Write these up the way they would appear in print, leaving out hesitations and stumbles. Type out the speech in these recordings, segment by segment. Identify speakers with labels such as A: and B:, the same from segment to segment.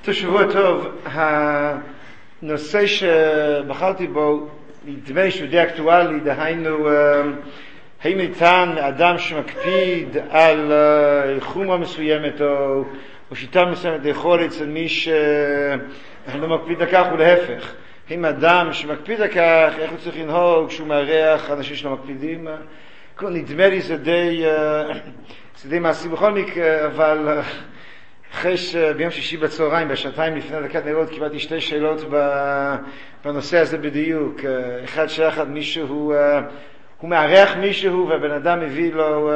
A: שבוע טוב. הנושא שבחרתי בו נדמה שהוא די אקטואלי, דהיינו האם ניתן אדם שמקפיד על חומרה מסוימת או שיטה מסוימת לאכול אצל מי שלא מקפיד לכך ולהפך. האם אדם שמקפיד לכך, איך הוא צריך לנהוג כשהוא מארח אנשים שלא מקפידים? נדמה לי זה די מעשי בכל מקרה, אבל אחרי שביום שישי בצהריים, בשעתיים לפני דקת נרות, קיבלתי שתי שאלות בנושא הזה בדיוק. אחד שייך עד מישהו, הוא מארח מישהו והבן אדם מביא לו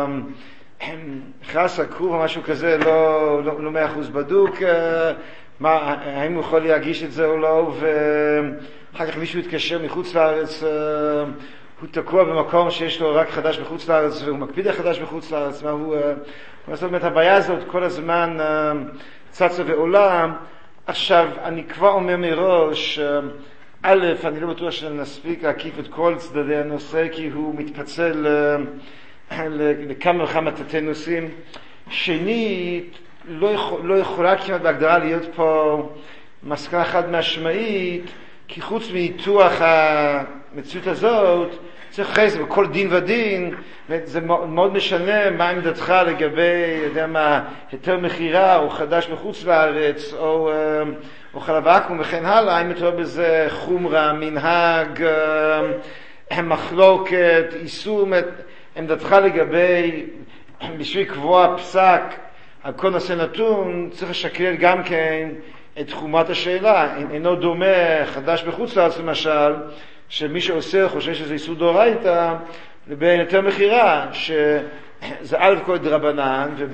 A: חס עקוב או משהו כזה, לא 100% בדוק, האם הוא יכול להגיש את זה או לא, ואחר כך מישהו התקשר מחוץ לארץ, הוא תקוע במקום שיש לו רק חדש בחוץ לארץ והוא מקפיד על חדש בחוץ לארץ, זאת אומרת, הבעיה הזאת כל הזמן צצה ועולה. עכשיו, אני כבר אומר מראש, א', אני לא בטוח שנספיק להקיף את כל צדדי הנושא, כי הוא מתפצל לכמה וכמה תתי נושאים. שנית, לא יכולה כמעט בהגדרה להיות פה מסקנה חד משמעית, כי חוץ מניתוח המציאות הזאת, צריך אחרי זה בכל דין ודין, זה מאוד משנה מה עמדתך לגבי, היתר מחירה או חדש מחוץ לארץ או חלב עכו"ם וכן הלאה, אם אתה רואה בזה חומרה, מנהג, מחלוקת, איסור, עמדתך לגבי, בשביל קבוע פסק על כל נושא נתון, צריך לשקלל גם כן את חומרת השאלה. אינו דומה חדש בחוץ לארץ למשל, שמי שעושה חושב שזה איסור דאורייתא, לבין היתר מחירה, שזה א' כל דרבנן, וב'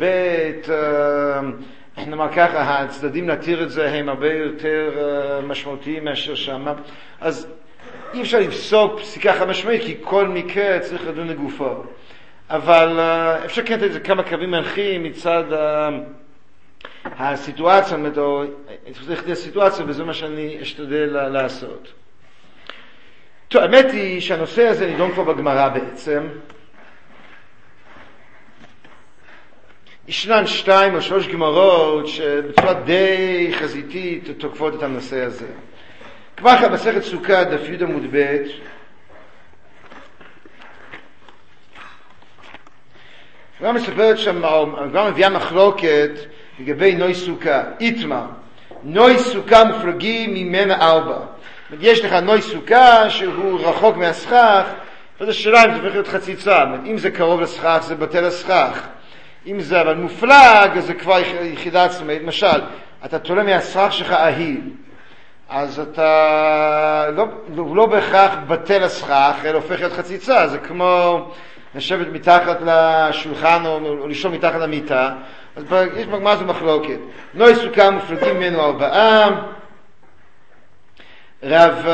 A: נאמר ככה, הצדדים להתיר את זה הם הרבה יותר משמעותיים מאשר שמה. אז אי אפשר לפסוק פסיקה חד משמעית, כי כל מקרה צריך לדון לגופו. אבל אפשר כן לתת כמה קווים מנחים מצד הסיטואציה, או הסיטואציה, וזה מה שאני אשתדל לעשות. טוב, האמת היא שהנושא הזה נידון כבר בגמרא בעצם. ישנן 2 או 3 גמרות שבצורה די חזיתית תוקפות את הנושא הזה. כבר כאן מסכת סוכה, דף י' עמוד ב', גם מספרת שם, גם מביאה מחלוקת לגבי נוי סוכה. איתמר, נוי סוכה מופלגים ממנה 4. יש לך נוי סוכה שהוא רחוק מהסכך, וזו שאלה אם זה הופך להיות חציצה. אם זה קרוב לסכך זה בטל הסכך. אם זה אבל מופלג, זה כבר יחידה עצמאית. למשל, אתה תולה מהסכך שלך אהיל, אז אתה לא בהכרח בטל הסכך, אלא הופך להיות חציצה. זה כמו לשבת מתחת לשולחן או לישון מתחת למיטה. אז יש בגמרא זו מחלוקת. נוי סוכה מופלגים ממנו 4. רב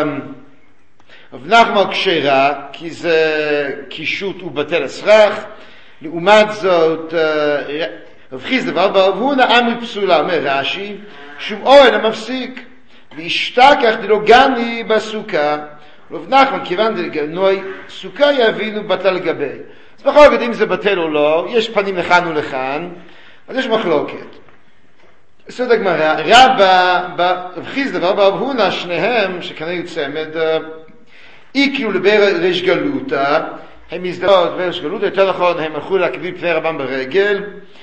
A: נחמן כשרה, כי זה קישוט ובטל הסכך. לעומת זאת, רב חיסדא ורב הונא אמרי פסולה. אומר רש"י, שום אוהל המפסיק, וישתכח דלא גני בסוכה. רב נחמן כיוון דלנוי סוכה יבינו בטל גבי. אז בכל זאת אם זה בטל או לא, יש פנים לכאן ולכאן, אז יש מחלוקת. סוד הגמרא, רב חיסדא ורב הונא, שניהם שכנראה יוצמד, איקרו לריש גלותא, הם מזדהות בריש גלותא, יותר נכון הם הלכו להקביל פני רבם ברגל.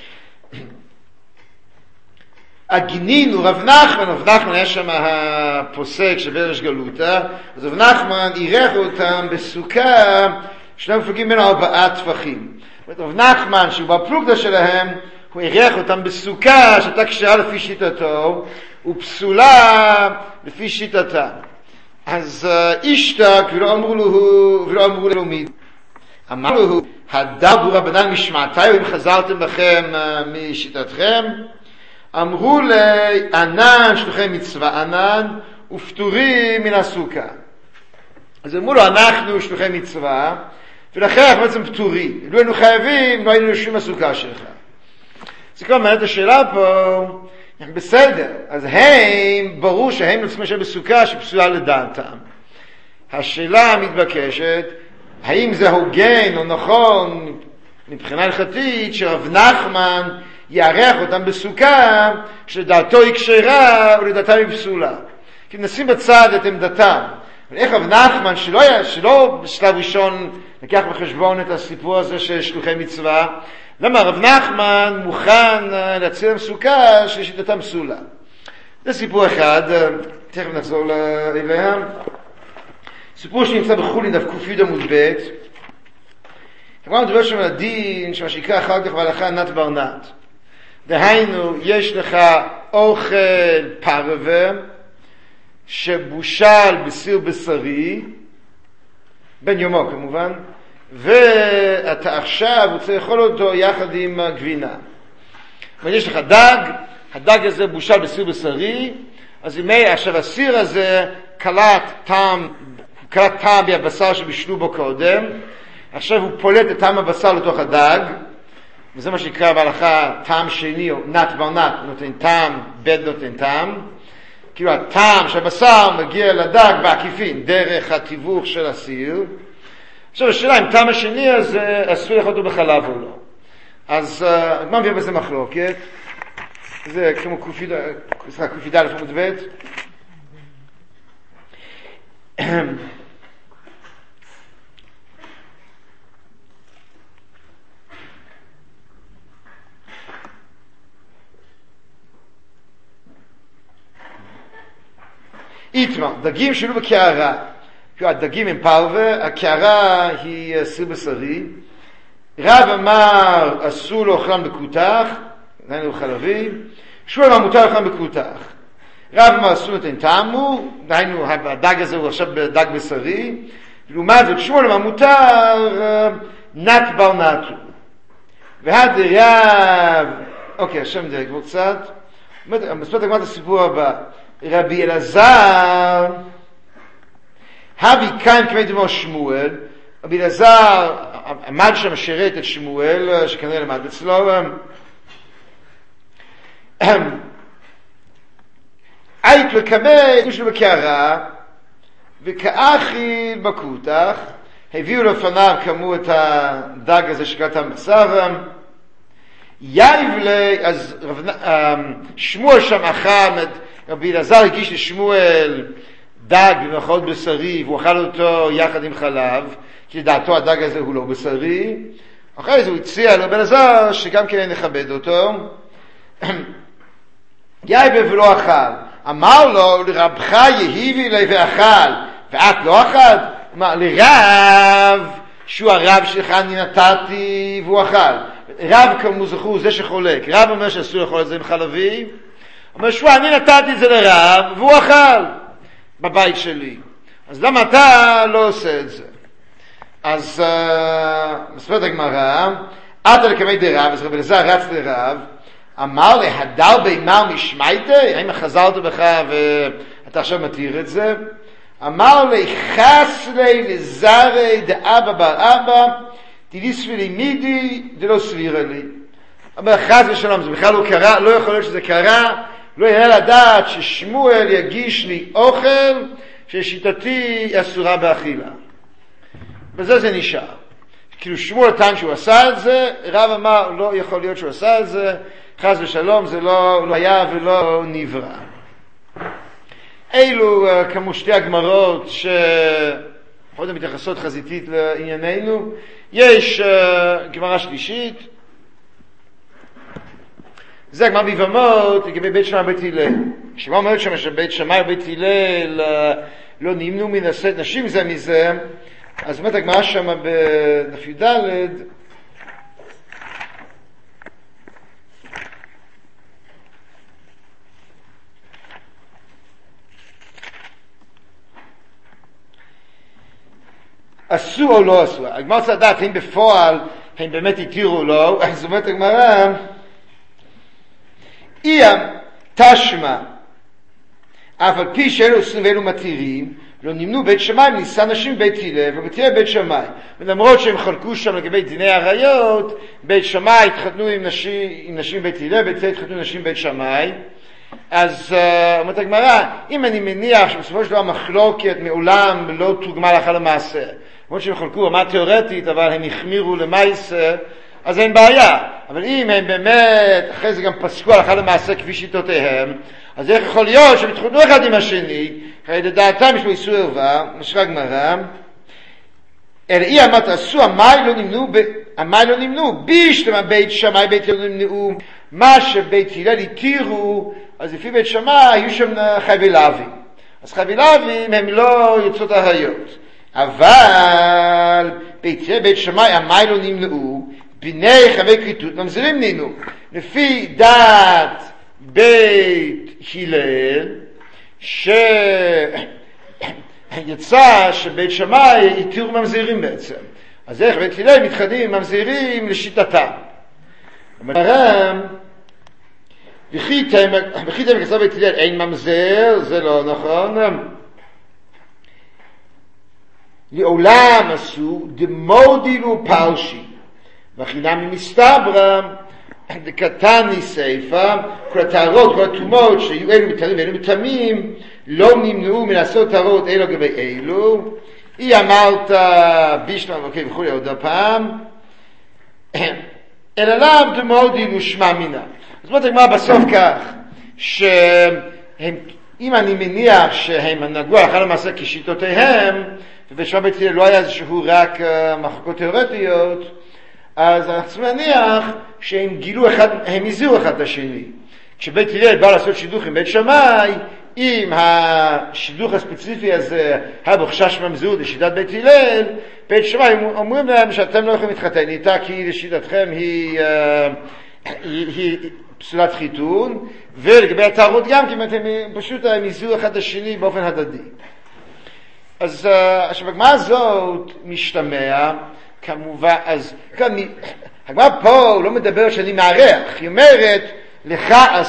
A: הגנינו רב נחמן היה שם הפוסק של בריש גלותא, אז רב נחמן אירח אותם בסוכה, שני מפלגים בין 4 טפחים. רב נחמן שהוא בפלוגתא שלהם, הוא אירח אותם בסוכה שהייתה כשרה לפי שיטתו ופסולה לפי שיטתה. אז אישתק ולא אמרו לו מיד. אמרו לו, הדבו רבנן משמעתי, אם חזרתם לכם משיטתכם, אמרו לי, ענן שלוחי מצווה ענן ופטורים מן הסוכה. אז אמרו לו, אנחנו שלוחי מצווה, ולכן אנחנו בעצם פטורים. לא היינו חייבים, לא היינו יושבים הסוכה שלך. זה כבר מעט השאלה פה, בסדר, אז הם, ברור שהם נוצאים שם בסוכה שפסולה לדעתם. השאלה המתבקשת, האם זה הוגן או נכון מבחינה הלכתית שרב נחמן יערך אותם בסוכה שלדעתו היא כשרה ולדעתם היא פסולה. כי נשים בצד את עמדתם. איך רב נחמן שלא בשלב ראשון לקח בחשבון את הסיפור הזה של שלוחי מצווה, למה רב נחמן מוכן להציע להם סוכה ששיטתם פסולה. זה סיפור אחד, תכף נחזור אליה. סיפור שנמצא בחולין דף ק"י עמוד ב'. כבר מדבר שם על הדין שמה שיקרא אחר כך בהלכה נת בר נת. דהיינו, יש לך אוכל פרווה שבושל בסיר בשרי, בן יומו כמובן, ואתה עכשיו רוצה לאכול אותו יחד עם גבינה. ויש לך דג, הדג הזה בושל בסיר בשרי, אז עכשיו הסיר הזה קלט טעם מהבשר שבשלו בו קודם, עכשיו הוא פולט את טעם הבשר לתוך הדג, וזה מה שנקרא בהלכה טעם שני, או נת בר נת, נותן טעם, בד נותן טעם, כאילו הטעם של הבשר מגיע לדג בעקיפין, דרך התיווך של הסיר. עכשיו השאלה אם טעם השני הזה אסור לאכול אותו בחלב או לא. אז מה מביא בזה מחלוקת? זה כמו ק"ד עמוד ב'. איתמה, דגים שלו בקערה. הדגים הם פרווה, הקערה היא סיר בשרי. רב אמר אסור לאוכלם בקותח, דהיינו חלבי. שמואל אמר מותר לאוכלם בקותח. רב אמר אסור נותן טעמו, דהיינו הדג הזה הוא עכשיו דג בשרי. ולעומת זאת שמואל אמר מותר נת בר נתו. והדרב, אוקיי, השם דרך כבר קצת. מספרת הגמרא את הסיפור הבא. רבי אלעזר הביא כאן כמי דמו שמואל. רבי אלעזר עמד שם שירת את שמואל שכנראה למד אצלו. היית לקמי יש בקערה וכאכיל בקותח. הביאו לפניו כמו את הדג הזה שקראת הבשר. יבלה, אז שמואל שם אכל, רבי אלעזר הגיש לשמואל דג במאכל בשרי והוא אכל אותו יחד עם חלב, כי לדעתו הדג הזה הוא לא בשרי. אחרי זה הוא הציע לרבי אלעזר שגם כן נכבד אותו. יבלה ולא אכל. אמר לו לרבך יהיבי לי ואכל ואת לא אכלת? אמר לרב שהוא הרב שלך אני נתתי והוא אכל. רב כמו זכור זה שחולק, רב אומר שאסור לאכול את זה עם חלבי, אומר שהוא אני נתתי את זה לרב והוא אכל בבית שלי, אז למה אתה לא עושה את זה? אז מספרת הגמרא אתה לקמי דרב, אז רבי אלעזר רץ לרב, אמר להדר בימר משמייתי, האם חזרת בך ואתה עכשיו מתיר את זה? אמר לי חס לי לזרי דאבא בר אבא תליספי לי מידי דלא סבירה לי. אבל חס ושלום, זה בכלל לא קרה, לא יכול להיות שזה קרה, לא יהיה לדעת ששמואל יגיש לי אוכל ששיטתי אסורה באכילה. בזה זה נשאר. כאילו שמואל טען שהוא עשה את זה, רב אמר לא יכול להיות שהוא עשה את זה, חס ושלום זה לא היה ולא נברא. אלו כמו שתי הגמרות שפחות מתייחסות חזיתית לענייננו. יש גמרא שלישית, זה הגמרא ביבמות לגבי בית שמאי ובית הלל. כשמה אומרת שם שבית שמאי ובית הלל לא נמנו מנשאת נשים זה מזה, אז אומרת הגמרא שם בדף י"ד אסור או לא אסור. הגמרא רוצה לדעת האם בפועל הם באמת התירו או לא. אז אומרת הגמרא איים תשמע אף על פי שאלו אוסרים ואלו מתירים לא נמנו בית שמאי ניסה נשים בית הלל ובית הלל בית שמאי, ולמרות שהם חלקו שם לגבי דיני עריות, בית שמאי התחתנו עם נשים בית הלל, בית הלל התחתנו עם נשים בית שמאי. אז אומרת הגמרא, אם אני מניח שבסופו של דבר מחלוקת מעולם לא תורגמה הלכה למעשה, למרות שהם חלקו רמה תיאורטית אבל הם החמירו למעשה, אז אין בעיה. אבל אם הם באמת, אחרי זה גם פסקו הלכה למעשה כפי שיטותיהם, אז איך יכול להיות שהם התחותנו אחד עם השני, הרי לדעתם יש לו איסור ערווה, משרה גמרא, אלא אי אמרת עשו, המים לא נמנעו, בישלמה בית שמאי בית הלל נמנעו, מה שבית הלל התירו, אז לפי בית שמאי היו שם חייבי להבים. אז חייבי להבים הם לא יוצאות עריות. אבל בית שמאי המים לא נמנעו, בני חייבי כריתות ממזירים נמנעו. לפי דעת בית הלל, שיצא שבית שמאי התירו ממזירים בעצם. אז איך בית הלל מתחדים ממזירים לשיטתם. וחיתם כסף בית הלל אין ממזר, זה לא נכון. לעולם עשו דמודילו פרשי, וחינם מסתברא דקתן ניסייפה, כל הטהרות, כל התומות שיהיו אלו מטהרים ואלו מטמאים, לא נמנעו מלעשות טהרות אלו גבי אלו. היא אמרת בישלמה וכו' וכו' עוד הפעם, אלא לאו דמודילו שמע מינה. אז בוא תגמר בסוף כך, אם אני מניח שהם נגעו הלכה למעשה כשיטותיהם, ובשמה בית הלל לא היה איזשהו רק מחלוקות תיאורטיות, אז אנחנו צריכים להניח שהם גילו אחד, הם הזירו אחד את השני. כשבית הלל בא לעשות שידוך עם בית שמאי, אם השידוך הספציפי הזה היה בו חשש ממזרות לשיטת בית הלל, בית שמאי אומרים להם שאתם לא יכולים להתחתן איתה כי לשיטתכם היא פסולת חיתון, ולגבי הטהרות גם כי אתם פשוט הם הזירו אחד את השני באופן הדדי. אז בגמרא הזאת משתמע כמובן, אז הגמרא פה לא מדבר שאני מערך, היא אומרת לך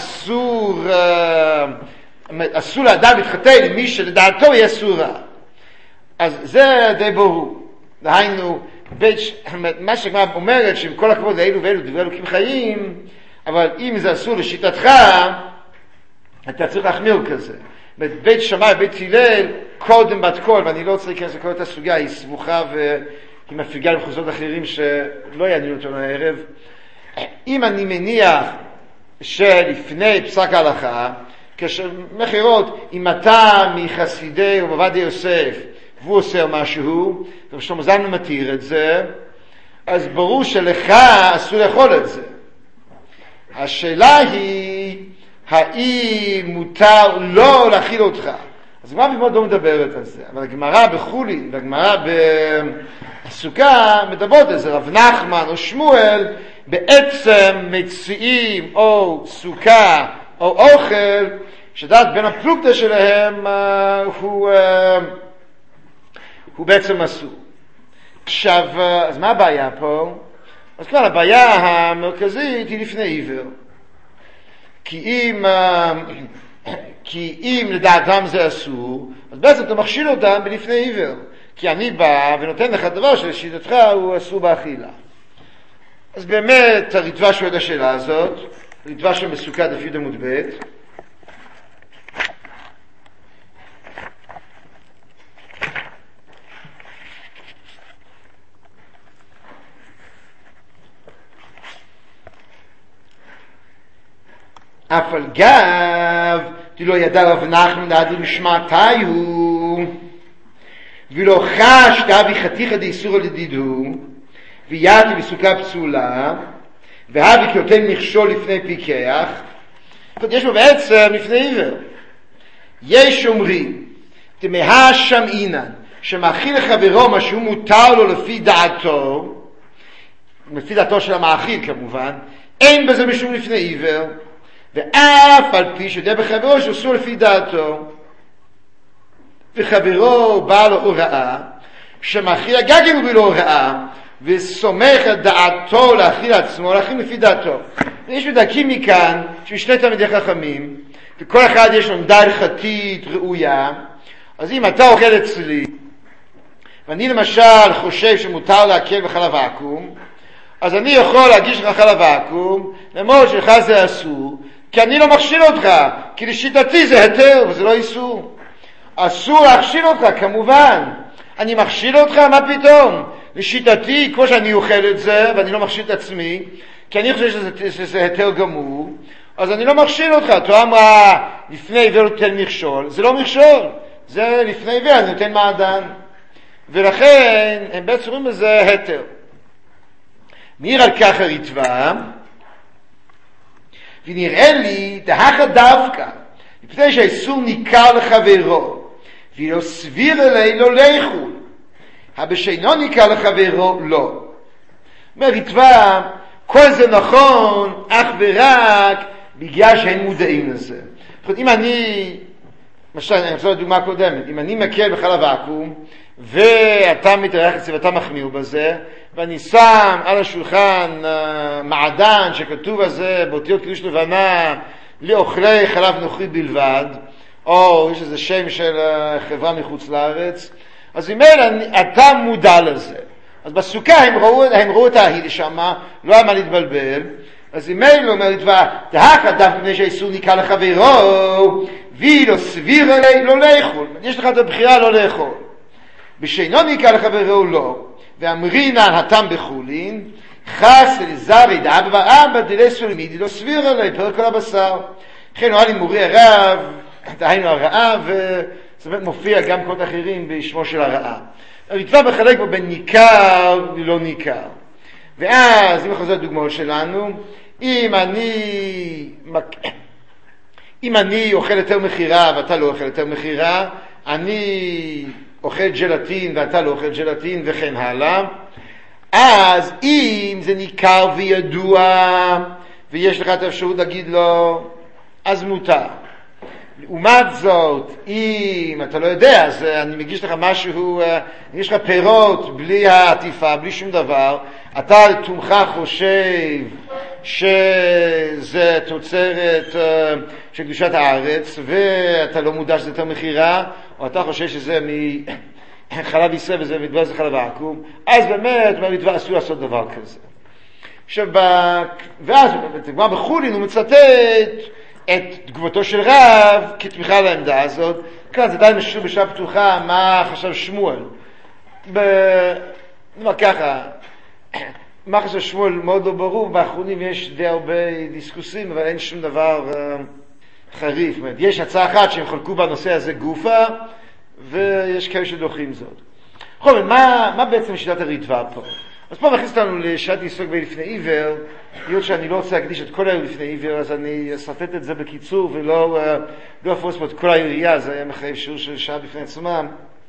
A: אסור לאדם להתחתן עם מי שלדעתו היא אסורה. אז זה די ברור. דהיינו, מה שהגמרא אומרת שעם כל הכבוד לאלו ואלו דברי אלוקים חיים, אבל אם זה אסור לשיטתך, אתה צריך להחמיר כזה. בית שמאי ובית הלל קודם בת כל, ואני לא רוצה להיכנס לכל את הסוגיה, היא סבוכה והיא מפליגה למחוזות אחרים שלא יעניינו אותנו הערב. אם אני מניח שלפני פסק ההלכה, כשמחירות, אם אתה מחסידי רב עובדיה יוסף והוא עושה משהו, ושלמה זלמן מתיר את זה, אז ברור שלך אסור לאכול את זה. השאלה היא האם מותר לא להכיל אותך. אז הגמרא מאוד לא מדברת על זה, אבל הגמרא בחולין והגמרא בסוכה מדברות על זה. רב נחמן או שמואל בעצם מציעים או סוכה או אוכל שדעת בין הפלוגתא שלהם הוא בעצם אסור. עכשיו, אז מה הבעיה פה? אז כבר הבעיה המרכזית היא לפני עיוור. כי אם לדעתם זה אסור, אז בעצם אתה מכשיל אותם בלפני עיוור. כי אני בא ונותן לך דבר שלשיטתך הוא אסור באכילה. אז באמת הריטב"א שואל את השאלה הזאת, הריטב"א שם בסוכה דף י' עמוד ב', אף על גב, לא ידע רב נחמן עד למשמעתי הוא, ולא חש כאבי חתיכה דאיסורא לדידו, ויעתי בסוכה פסולה, והבי כיותן מכשול לפני פיקח. יש בו בעצם לפני עיוור. יש אומרים, תמהה שם אינן, שמאכיל לחברו מה שהוא מותר לו לפי דעתו, לפי דעתו של המאכיל כמובן, אין בזה משום לפני עיוור, ואף על פי שיודע בחברו שאסור לפי דעתו, וחברו בא לו הוראה, שמאכיל הגגים הוא לו הוראה, וסומך את דעתו להכיל עצמו, להכיל לפי דעתו. יש מדקים מכאן ששני תלמידי חכמים, וכל אחד יש לו עמדה הלכתית ראויה, אז אם אתה אוכל אצלי, ואני למשל חושב שמותר להקל בחלב עקום, אז אני יכול להגיש לך חלב עקום, למרות שלך זה אסור, כי אני לא מכשיל אותך, כי לשיטתי זה היתר וזה לא איסור. אסור להכשיל אותך כמובן. אני מכשיל אותך, מה פתאום? לשיטתי, כמו שאני אוכל את זה, ואני לא מכשיל את עצמי, כי אני חושב שזה היתר גמור, אז אני לא מכשיל אותך. התורה אמרה, לפני עיוור לא תיתן מכשול. זה לא מכשול, זה לפני עיוור, אני נותן מעדן. ולכן, הם בעצם אומרים בזה היתר. מעיר על כך הריטב"א, ונראה לי, דהכה דווקא, לפני שהאיסור ניכר לחברו, ולא סביר אלי לא לאכול, הבשאינו ניכר לחברו לא. אומר ריטב"א, כל זה נכון אך ורק בגלל שהם מודעים לזה. אם אני, למשל, אני רוצה לדוגמה קודמת, אם אני מקל בחלב ואקום, ואתה מתארח את זה ואתה מחמיר בזה, ואני שם על השולחן מעדן שכתוב על זה באותיות קידוש לבנה לאוכלי חלב נוכרי בלבד, או יש איזה שם של חברה מחוץ לארץ, אז אם אתה מודע לזה. אז בסוכה הם ראו את ההיל שמה, לא היה מה להתבלבל, אז אם אלו אומר לדבר, דהכה דווקא מפני שהאיסור ניכר לחברו, ולא סביר אלי לא לאכול. יש לך את הבחירה לא לאכול. בשאינו ניכר לחברו לא, ואמרינן התם בחולין, חס לזרי דאבא ואבא דלסו למידי לא סביר אלי, פרק כל הבשר. לכן נראה לי מורי הרב, דהיינו הרעה, וזה באמת מופיע גם קולות אחרים בשמו של הרעה. הריטב"א מחלק פה בין ניכר ולא ניכר. ואז, אם חוזר דוגמאות שלנו, אם אני אוכל יותר מחירה ואתה לא אוכל יותר מחירה, אני אוכל ג'לטין ואתה לא אוכל ג'לטין וכן הלאה, אז אם זה ניכר וידוע ויש לך את האפשרות להגיד לו, אז מותר. לעומת זאת, אם אתה לא יודע, אז אני מגיש לך משהו, יש לך פירות בלי העטיפה, בלי שום דבר, אתה לתומך חושב שזה תוצרת של קדושת הארץ, ואתה לא מודע שזה יותר מחירה, או אתה חושב שזה מחלב ישראל וזה מדבר זה חלב העקום, אז באמת, מדבר אסור לעשות דבר כזה. עכשיו, ואז כבר בחולין הוא מצטט את תגובתו של רב כתמיכה לעמדה הזאת. כאן זה די משהו בשעה פתוחה מה חשב שמואל. נאמר ככה, מה חשב שמואל מאוד לא ברור, באחרונים יש די הרבה דיסקוסים, אבל אין שום דבר חריף. יש הצעה אחת שהם חלקו בנושא הזה גופה, ויש כאלה שדוחים זאת. בכל זאת, מה בעצם שיטת הריטב"א פה? אז פה מכניס אותנו לשעת עיסוק לפני עיוור, היות שאני לא רוצה להקדיש את כל היום לפני עיוור, אז אני אסרטט את זה בקיצור ולא אפרוס פה את כל היריעה, זה היה מחייב שיעור של שעה בפני עצמם.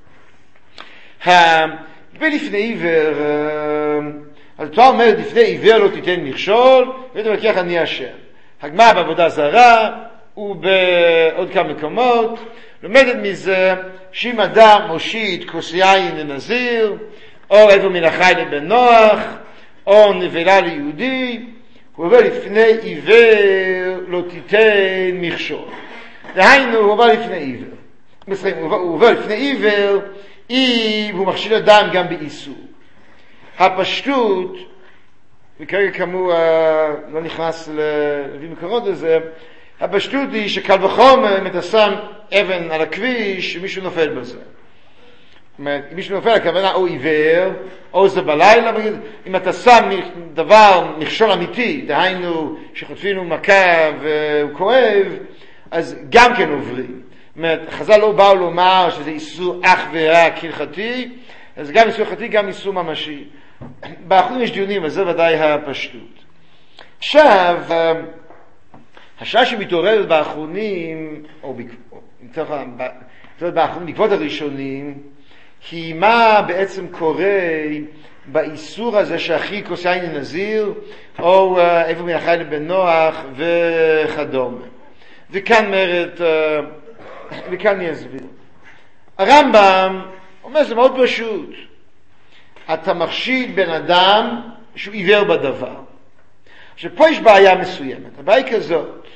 A: לפני עיוור, אז אתה אומר, לפני עיוור לא תיתן מכשול, ואתה אומר, כך אני השם. הגמרא בעבודה זרה, ובעוד כמה מקומות, לומדת מזה, שאם אדם מושיט כוס יין לנזיר, או עבר מן החי לבן נוח, או נבלה ליהודי, הוא עובר לפני עיוור לא תיתן מכשול. דהיינו, הוא עובר לפני עיוור. הוא עובר לפני עיוור, אם הוא מכשיל אדם גם באיסור. הפשטות, וכרגע כאמור לא נכנס להביא מקורות לזה, הפשטות היא שקל וחומר אם אתה שם אבן על הכביש, מישהו נופל בזה. אם מישהו נופל, הכוונה או עיוור, או זה בלילה, אם אתה שם דבר, מכשול אמיתי, דהיינו שחוטפים לו מכה והוא כואב, אז גם כן עוברים. חז"ל לא באו לומר שזה איסור אך ורק הלכתי, אז גם איסור הלכתי, גם איסור ממשי. באחרונים יש דיונים, אז זה ודאי הפשטות. עכשיו, השאלה שמתעוררת באחרונים, או באחרונים, בעקבות הראשונים, כי מה בעצם קורה באיסור הזה שהכי כוס יין לנזיר, או עבר מן החי לבן נוח וכדומה. וכאן אני אסביר. הרמב"ם אומר, זה מאוד פשוט. אתה מכשיל בן אדם שהוא עיוור בדבר. עכשיו, פה יש בעיה מסוימת. הבעיה היא כזאת,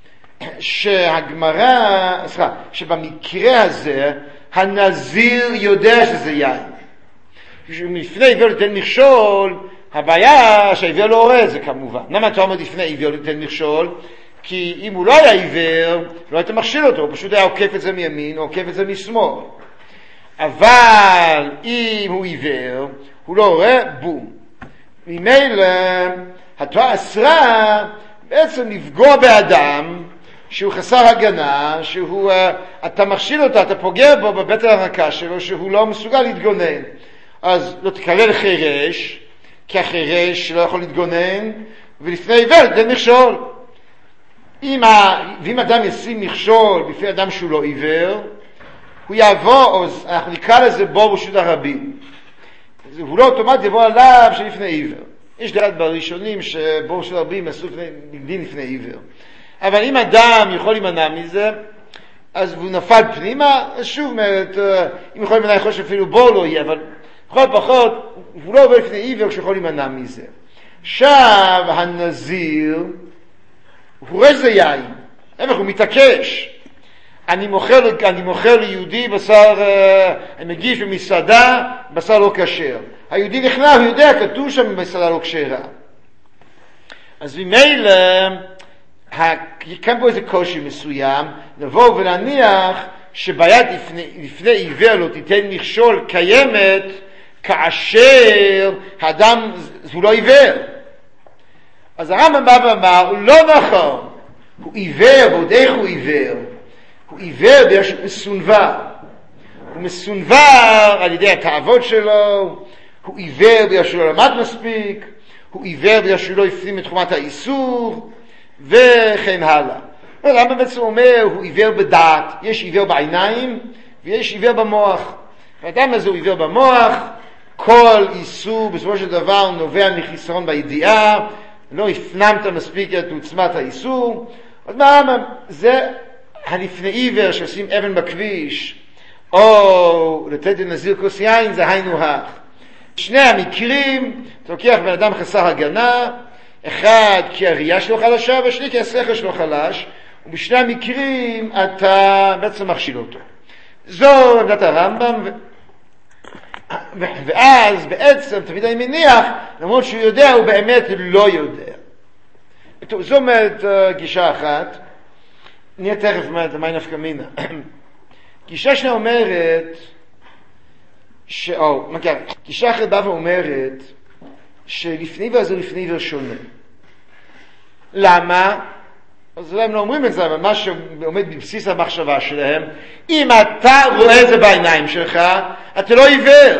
A: שבמקרה הזה, הנזיר יודע שזה יין. לפני עיוור לתן מכשול, הבעיה שהעיוור לא רואה את זה כמובן. למה אתה אומר לפני עיוור לתן מכשול? כי אם הוא לא היה עיוור, לא היית מכשיל אותו, הוא פשוט היה עוקף את זה מימין, או עוקף את זה משמאל. אבל אם הוא עיוור, הוא לא רואה, בום. ממילא התורה אסרה בעצם לפגוע באדם שהוא חסר הגנה, אתה מכשיל אותו, אתה פוגע בו בבטן הרכה שלו, שהוא לא מסוגל להתגונן. אז לא תקלל חירש, כי החירש לא יכול להתגונן, ולפני עיוור תן מכשול. ואם אדם ישים מכשול בפני אדם שהוא לא עיוור, הוא יבוא, אנחנו נקרא לזה בור רשות הרבים. הוא לא אוטומט יבוא עליו שלפני עיוור. יש דעת בראשונים שבור רשות הרבים עשו דין לפני עיוור. אבל אם אדם יכול להימנע מזה, אז הוא נפל פנימה, אז שוב אומרת, אם יכול להימנע, יכול שאפילו בור לא יהיה, אבל בכל פחות, הוא לא עובר לפני עיוור שיכול להימנע מזה. עכשיו הנזיר, הוא רואה שזה יין, הוא מתעקש. אני מוכר ליהודי בשר, אני מגיש במסעדה, בשר לא כשר. היהודי נכנע, הוא יודע, כתוב שם במסעדה לא כשרה. אז ממילא, כאן פה איזה קושי מסוים, לבוא ולהניח שבעיית לפני עיוור לא תיתן מכשול קיימת, כאשר האדם הוא לא עיוור. אז הרמב"ם בא ואמר, הוא לא נכון, הוא עיוור, ועוד איך הוא עיוור? הוא עיוור בגלל שהוא מסונבר. הוא מסונבר על ידי התאוות שלו, הוא עיוור בגלל שהוא לא למד מספיק, הוא עיוור בגלל שהוא לא הפנים את חומת האיסור, וכן הלאה. למה בעצם אומר, הוא עיוור בדעת, יש עיוור בעיניים, ויש עיוור במוח. האדם הזה הוא עיוור במוח, כל איסור בסופו של דבר נובע מחיסרון בידיעה, לא הפנמת מספיק את עוצמת האיסור. אז מה, זה הלפני עיוור שעושים אבן בכביש, או לתת לנזיר כוס יין, זה היינו הך. שני המקרים, אתה לוקח בן אדם חסר הגנה, אחד כי הראייה שלו חלשה, והשני כי השכל שלו חלש, ובשני המקרים אתה בעצם מכשיל אותו. זו עמדת הרמב"ם, ואז בעצם תמיד אני מניח, למרות שהוא יודע, הוא באמת לא יודע. זו אומרת גישה אחת, נהיה תכף מה נפקא מינה. גישה שנייה אומרת, גישה אחרת באה ואומרת, שלפני עיוור זה לפני עיוור שונה. למה? אז הם לא אומרים את זה, אבל מה שעומד בבסיס המחשבה שלהם, אם אתה רואה את זה בעיניים שלך, אתה לא עיוור.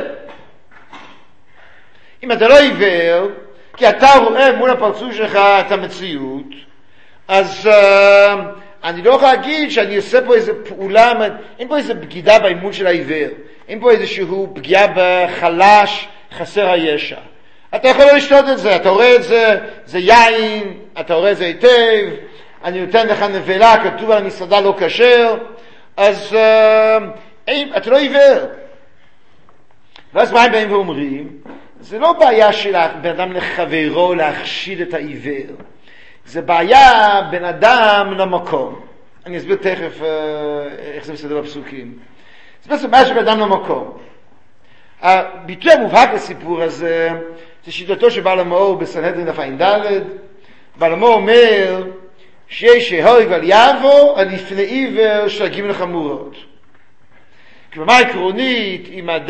A: אם אתה לא עיוור, כי אתה רואה מול הפרצוף שלך את המציאות, אז אני לא יכול להגיד שאני עושה פה איזו פעולה, אין פה איזו בגידה באימון של העיוור, אין פה איזשהו פגיעה בחלש חסר הישע. אתה יכול לא לשתות את זה, אתה רואה את זה, זה יין, אתה רואה את זה היטב, אני נותן לך נבלה, כתוב על המסעדה לא כשר, אז אתה לא עיוור. ואז מה הם באים ואומרים? זה לא בעיה של בן אדם לחברו להכשיל את העיוור, זה בעיה בין אדם למקום. אני אסביר תכף איך זה מסתדר בפסוקים. זה בעצם בעיה של בן אדם למקום. הביטוי המובהק לסיפור הזה זה שיטתו של בעל המאור בסנהדרין דף ע"ד. בעל המאור אומר שיש שהורג על יעבור על לפני עיוור של הגימל חמורות. כלומר עקרונית,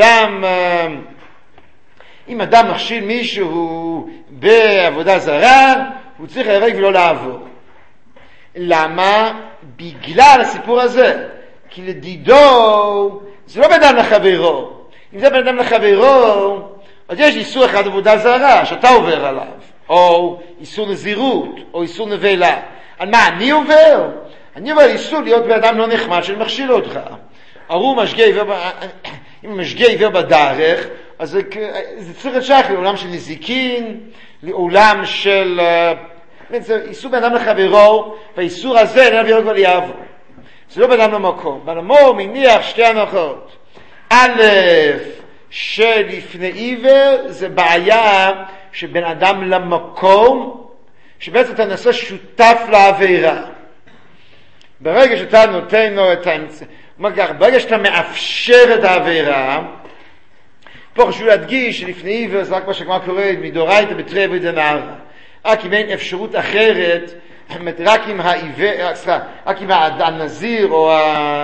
A: אם אדם מכשיל מישהו בעבודה זרה, הוא צריך להירג ולא לעבור. למה? בגלל הסיפור הזה. כי לדידו זה לא בן אדם לחברו. אם זה בן אדם לחברו, אז יש איסור אחד עבודה זרה שאתה עובר עליו, או איסור נזירות, או איסור נבלה. על מה אני עובר? אני עובר איסור להיות בן אדם לא נחמד של מכשיל אותך. אם משגע עיוור בדרך, אז זה צריך לשייך לעולם של נזיקין, לעולם של איסור בן אדם לחברו, והאיסור הזה לא יהרוג ולא יעבור. זה לא בן אדם למקום. בן המור מניח שתי הנחות. א', שלפני עיוור זה בעיה שבן אדם למקום, שבעצם אתה נעשה שותף לעבירה. ברגע שאתה נותן לו את האמצע, ברגע שאתה מאפשר את העבירה, פה חשוב להדגיש שלפני עיוור זה רק מה שכמה קורה מדאורייתא בתרי ודנהרא. רק אם אין אפשרות אחרת, רק אם הנזיר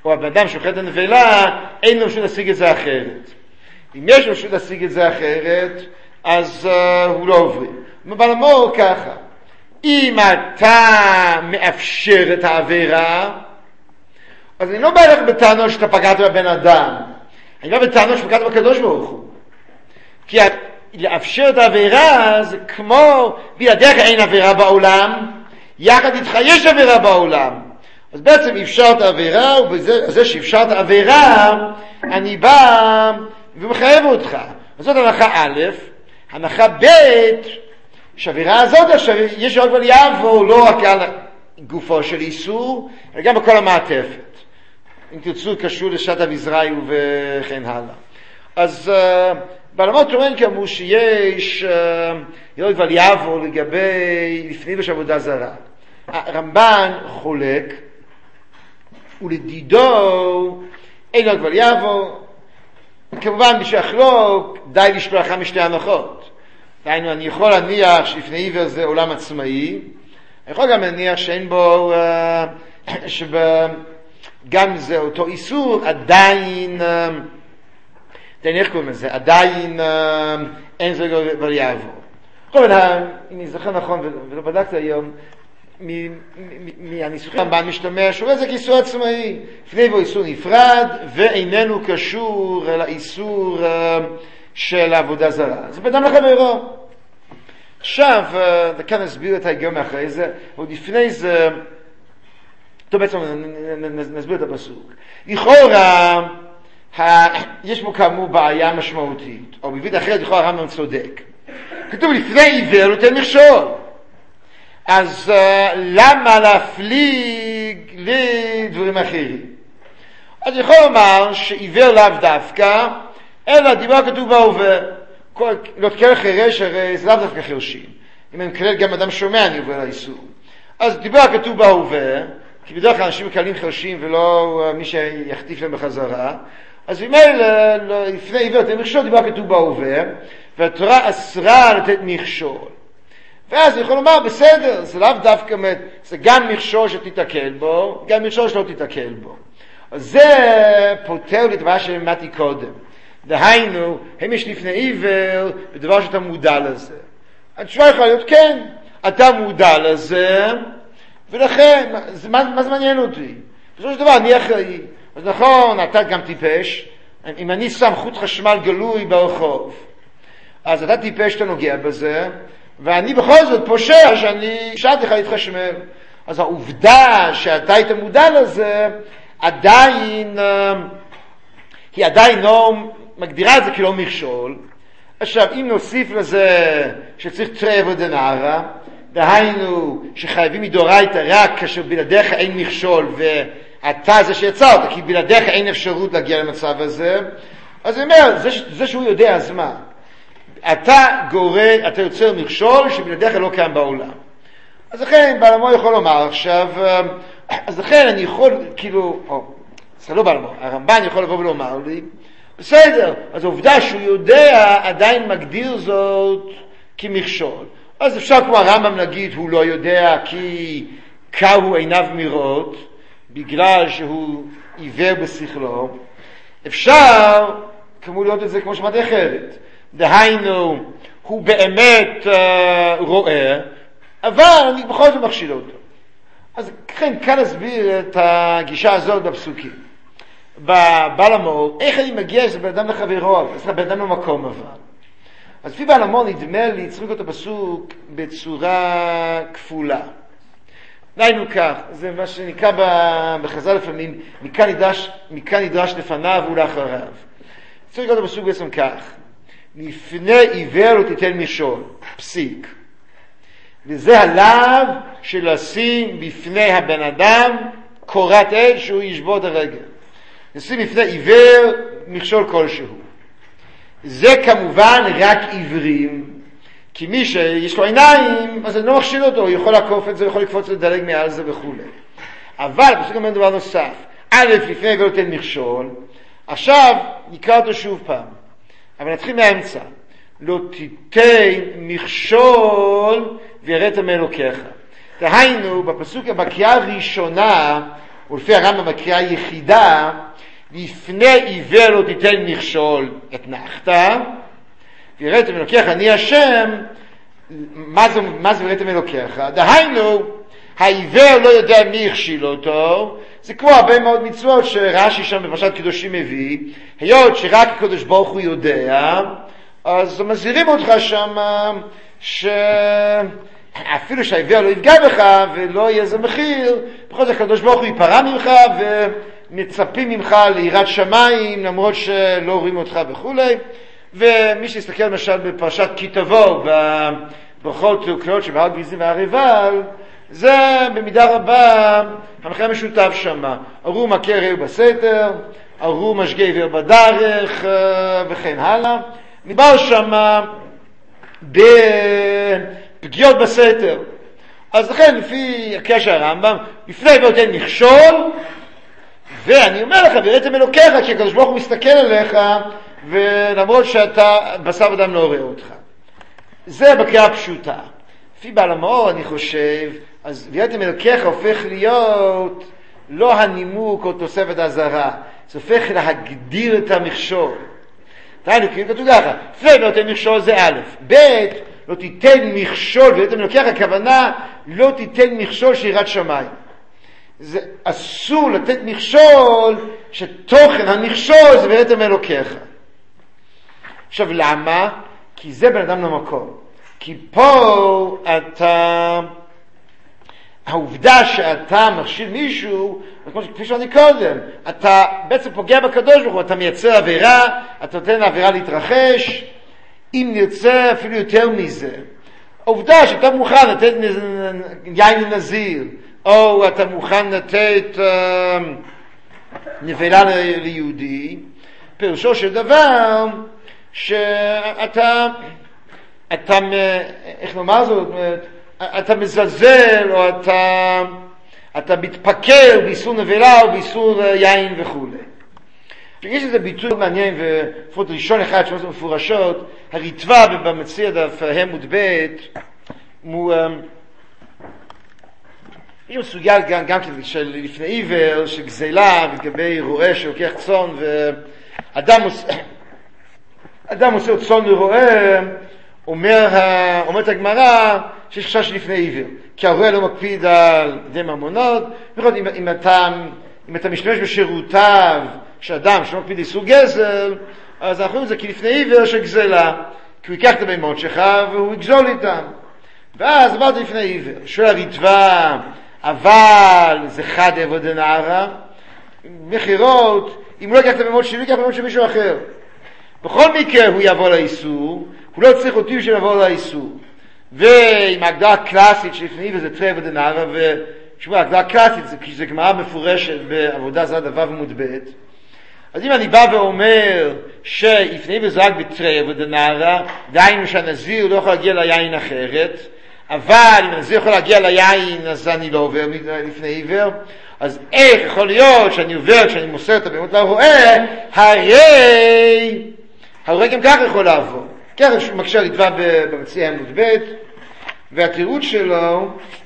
A: או הבן אדם שוחט הנבלה, אין לו רשות להשיג את זה אחרת. אם יש לו רשות להשיג את זה אחרת, אז הוא לא עובר. אבל אמור ככה, אם אתה מאפשר את העבירה, אז אני לא בא לך בטענות שאתה פגעת בבן אדם, אני בא בטענות שפגעת בקדוש ברוך הוא. כי לאפשר את העבירה זה כמו בלעדיך אין עבירה בעולם, יחד איתך יש עבירה בעולם. אז בעצם אפשרת עבירה, ובזה שאפשרת עבירה, אני בא ומחייב אותך. אז זאת הנחה א', הנחה ב', שהעבירה הזאת עכשיו יש עוד אבל יעבור לא רק על גופו של איסור, אלא גם בכל המעטפת. אם תרצו קשור לשעת אביזרעי וכן הלאה. אז בעלמות טוען כאמור שיש עוד אבל יעבור לגבי לפני בשעבודה זרה. הרמב"ן חולק, ולדידו אין עוד אבל יעבור. כמובן בשביל לחלוק די לשלוח משתי הנחות. דהיינו, אני יכול להניח שלפני עיוור זה עולם עצמאי, אני יכול גם להניח שאין בו, גם זה אותו איסור, עדיין, איך קוראים לזה? עדיין אין זה כבר יעבור. כל מיני, אם אני זוכר נכון ולא בדקתי היום, מהניסוחים הרמב"ן משתמש, הוא רואה זה כאיסור עצמאי, לפני בו איסור נפרד, ואיננו קשור לאיסור של העבודה זרה. זה בדם לחברו. עכשיו, כאן נסביר את ההיגיון מאחרי זה, עוד לפני זה, טוב בעצם נסביר את הפסוק. לכאורה, יש פה כאמור בעיה משמעותית, או בביט אחרת לכאורה הרמב"ם צודק. כתוב לפני עיוור נותן מכשול. אז למה להפליג לדברים אחרים? אז יכול לומר שעיוור לאו דווקא, אלא דיבר כתוב בהווה. לא תקרא חירש, הרי זה לאו דווקא חרשים. אם אני מקלל גם אדם שומע, אני עובר לאיסור. אז דיבר כתוב בהווה, כי בדרך כלל אנשים מקללים חרשים ולא מי שיחטיף להם בחזרה. אז אם אלה, לפני עיוור לתת מכשול, דיבר כתוב בהווה, והתורה אסרה לתת מכשול. ואז אני יכול לומר, בסדר, זה לאו דווקא, זה גם מכשול שתתקל בו, גם מכשול שלא תתקל בו. אז זה פותר לי דבר שלמדתי קודם. דהיינו, הם יש לפני עיוור, בדבר שאתה מודע לזה. התשובה יכולה להיות, כן, אתה מודע לזה, ולכן, מה זה מעניין אותי? בסופו של דבר, אני אחראי. אז נכון, אתה גם טיפש, אם אני שם חוט חשמל גלוי ברחוב, אז אתה טיפש, אתה נוגע בזה, ואני בכל זאת פושע שאני אפשרתי לך להתחשמל. אז העובדה שאתה היית מודע לזה, עדיין, היא עדיין לא מגדירה את זה כלא מכשול. עכשיו, אם נוסיף לזה שצריך תרי ודנערה, דהיינו שחייבים מדאורייתא רק כאשר בלעדיך אין מכשול ואתה זה שיצרת, כי בלעדיך אין אפשרות להגיע למצב הזה, אז אני אומר, זה שהוא יודע, אז מה? אתה יוצר מכשול שבלעדיך לא קיים בעולם. אז לכן, בעלמו יכול לומר עכשיו, אז לכן אני יכול, כאילו, זה לא בעלמו, הרמב"ן יכול לבוא ולומר לי, בסדר, אז העובדה שהוא יודע עדיין מגדיר זאת כמכשול. אז אפשר כמו הרמב"ם נגיד, הוא לא יודע כי קהו עיניו מראות, בגלל שהוא עיוור בשכלו. אפשר, כמו לראות את זה כמו שמעתי אחרת. דהיינו, הוא באמת רואה, אבל אני בכל זאת מכשיל אותו. אז כאן נסביר את הגישה הזאת בפסוקים. בבעל המור, איך אני מגיע שזה בן אדם לחברו, זה בן אדם למקום אבל. אז לפי בעל המור נדמה לי, צריך לקרוא את הפסוק בצורה כפולה. דהיינו כך, זה מה שנקרא בחז"ל לפעמים, מכאן נדרש לפניו ולאחריו. צריך לקרוא את הפסוק בעצם כך. לפני עיוור לא תיתן מכשול, פסיק. וזה עליו שלשים בפני הבן אדם קורת אש שהוא ישבור את הרגל. נשים בפני עיוור מכשול כלשהו. זה כמובן רק עיוורים, כי מי שיש לו עיניים, אז אני לא מכשיל אותו, הוא יכול לעקוף את זה, הוא יכול לקפוץ לדלג מעל זה וכו'. אבל, פסוק אומר דבר נוסף, א', לפני עיוור לא תיתן מכשול, עכשיו נקרא אותו שוב פעם. אבל נתחיל מהאמצע. לא תיתן מכשול ויראת מאלוקיך. דהיינו, בפסוק, בקריאה הראשונה, ולפי הרמב"ם הקריאה היחידה, לפני עיוור לא תיתן מכשול את נחתה, ויראתם אלוקיך אני השם. מה זה ויראתם אלוקיך? דהיינו, העיוור לא יודע מי הכשיל אותו. זה כמו הרבה מאוד מצוות שרש"י שם בפרשת קדושים מביא, היות שרק הקדוש ברוך הוא יודע, אז מזהירים אותך שם שאפילו שהעיוור לא יפגע בך ולא יהיה איזה מחיר, בכל זאת הקדוש ברוך הוא ייפרע ממך ומצפים ממך ליראת שמיים למרות שלא רואים אותך וכולי. ומי שיסתכל למשל בפרשת כי תבוא בכל קריאות שבהר גריזים והריבל, זה במידה רבה המחיר המשותף שם. ארו מכה רעהו בסתר, ארו משגה עיוור בדרך וכן הלאה. מדבר שם בפגיעות בסתר. אז לכן לפי הקשר הרמב"ם, לפני עיוור תן מכשול, ואני אומר לך ויראתם אלוקיך, כי הקדוש ברוך הוא מסתכל עליך ולמרות שאתה בשר ודם לא רואה אותך. זה בקריאה הפשוטה. לפי בעל המאור אני חושב, אז ויראתם אלוקיך הופך להיות לא הנימוק או תוספת הזרה, זה הופך להגדיר את המכשול. תראינו, כי כתוב ככה, לפני לא תיתן מכשול זה א', ב', לא תיתן מכשול, ויראתם אלוקיך הכוונה, לא תיתן מכשול של יראת שמיים. זה אסור לתת מכשול שתוכן המכשול זה ויראתם אלוקיך. עכשיו למה? כי זה בן אדם למקום. כי פה העובדה שאתה מכשיל מישהו, כפי שאני קודם, אתה בעצם פוגע בקדוש ברוך הוא, אתה מייצר עבירה, אתה נותן לעבירה להתרחש, אם נרצה אפילו יותר מזה. העובדה שאתה מוכן לתת יין לנזיר, או אתה מוכן לתת נבלה ליהודי, פירושו של דבר שאתה, איך נאמר זאת, אתה מזלזל או אתה מתפקר באיסור נבלה או באיסור יין וכו'. יש איזה ביטוי מעניין ולפחות ראשון אחד שמות מפורשות, הריטב"א במציע דף ה' עמוד ב' יש מסוגל גם של לפני עיוור שגזלה לגבי רועה שלוקח צאן ואדם עושה צאן לרועה, אומרת הגמרא שיש חשש לפני עיוור כי הרועה לא מקפיד על די ממונות, בכל אם אתה משתמש בשירותיו של אדם שלא מקפיד איסור גזל, אז אנחנו רואים את זה כי לפני עיוור שגזלה, כי הוא ייקח את הבהמות שלך והוא יגזול איתם, ואז עברת לפני עיוור. שואל הריטב"א, אבל זה חד עבוד דנערא, מחירות, אם הוא לא ייקח את הבהמות שלי, ייקח הבהמות של מישהו אחר. בכל מקרה הוא יבוא לאיסור, הוא לא צריך אותי בשביל לבוא לאיסור. ועם ההגדרה הקלאסית שלפני עיוור זה תרי עבוד דנערא, ושמוע, ההגדרה הקלאסית זה גמרא מפורשת בעבודה זרה דבר ומוד ב'. אז אם אני בא ואומר שלפני עיוור זה רק בתרי עבוד דנערא, דהיינו שהנזיר לא יכול להגיע ליין אחרת, אבל אם הנזיר יכול להגיע ליין אז אני לא עובר לפני עיוור, אז איך יכול להיות שאני עובר כשאני מוסר את הבהמות לרועה, הרי גם ככה יכול לעבור. ככה שהוא מקשה הריטב"א במציע עמוד ב', והתירוץ שלו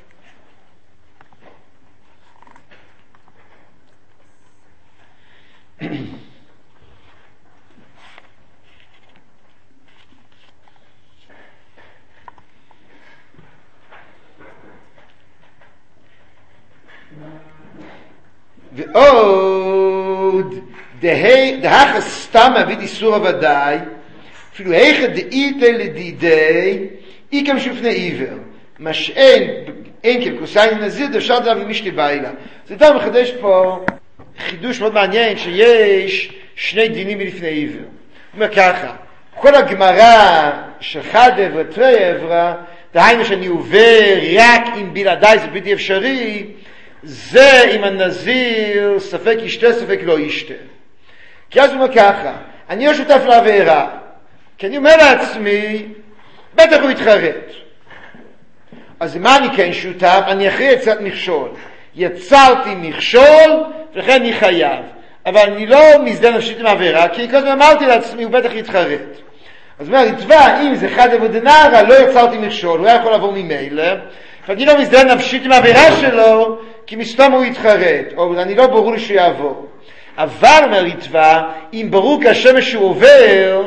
A: ועוד דהך סתם אביד איסור הוודאי אפילו היכא דאיתא לדידי איקם שלפני עיוור מה שאין כבכוסיין נזיר דאפשר דאב למשקי ביילה. זה יותר מחדש פה חידוש מאוד מעניין שיש שני דינים מלפני עיוור. הוא אומר ככה, כל הגמרא של חד עברה תרי עברה, דהיינו שאני עובר רק אם בלעדיי זה בלתי אפשרי, זה אם הנזיר ספק ישתה ספק לא ישתה. כי אז הוא אומר ככה, אני לא שותף לעבירה, כי אני אומר לעצמי בטח הוא יתחרט. אז מה אני כן שותף? אני אחרי יצאת מכשול, יצרתי מכשול ולכן אני חייב, אבל אני לא מזדהה נפשית עם העבירה, כי כל הזמן אמרתי לעצמי הוא בטח יתחרט. אז אומר הריטב"א, אם זה חד עבוד דנערא לא יצרתי מכשול, הוא היה יכול לעבור ממילא, ואני לא מזדהה נפשית עם העבירה שלו, כי מסתום הוא יתחרט, או אני לא ברור לי שהוא יעבור. אבל אומר ריטב"א, אם ברור כשמש שהוא עובר,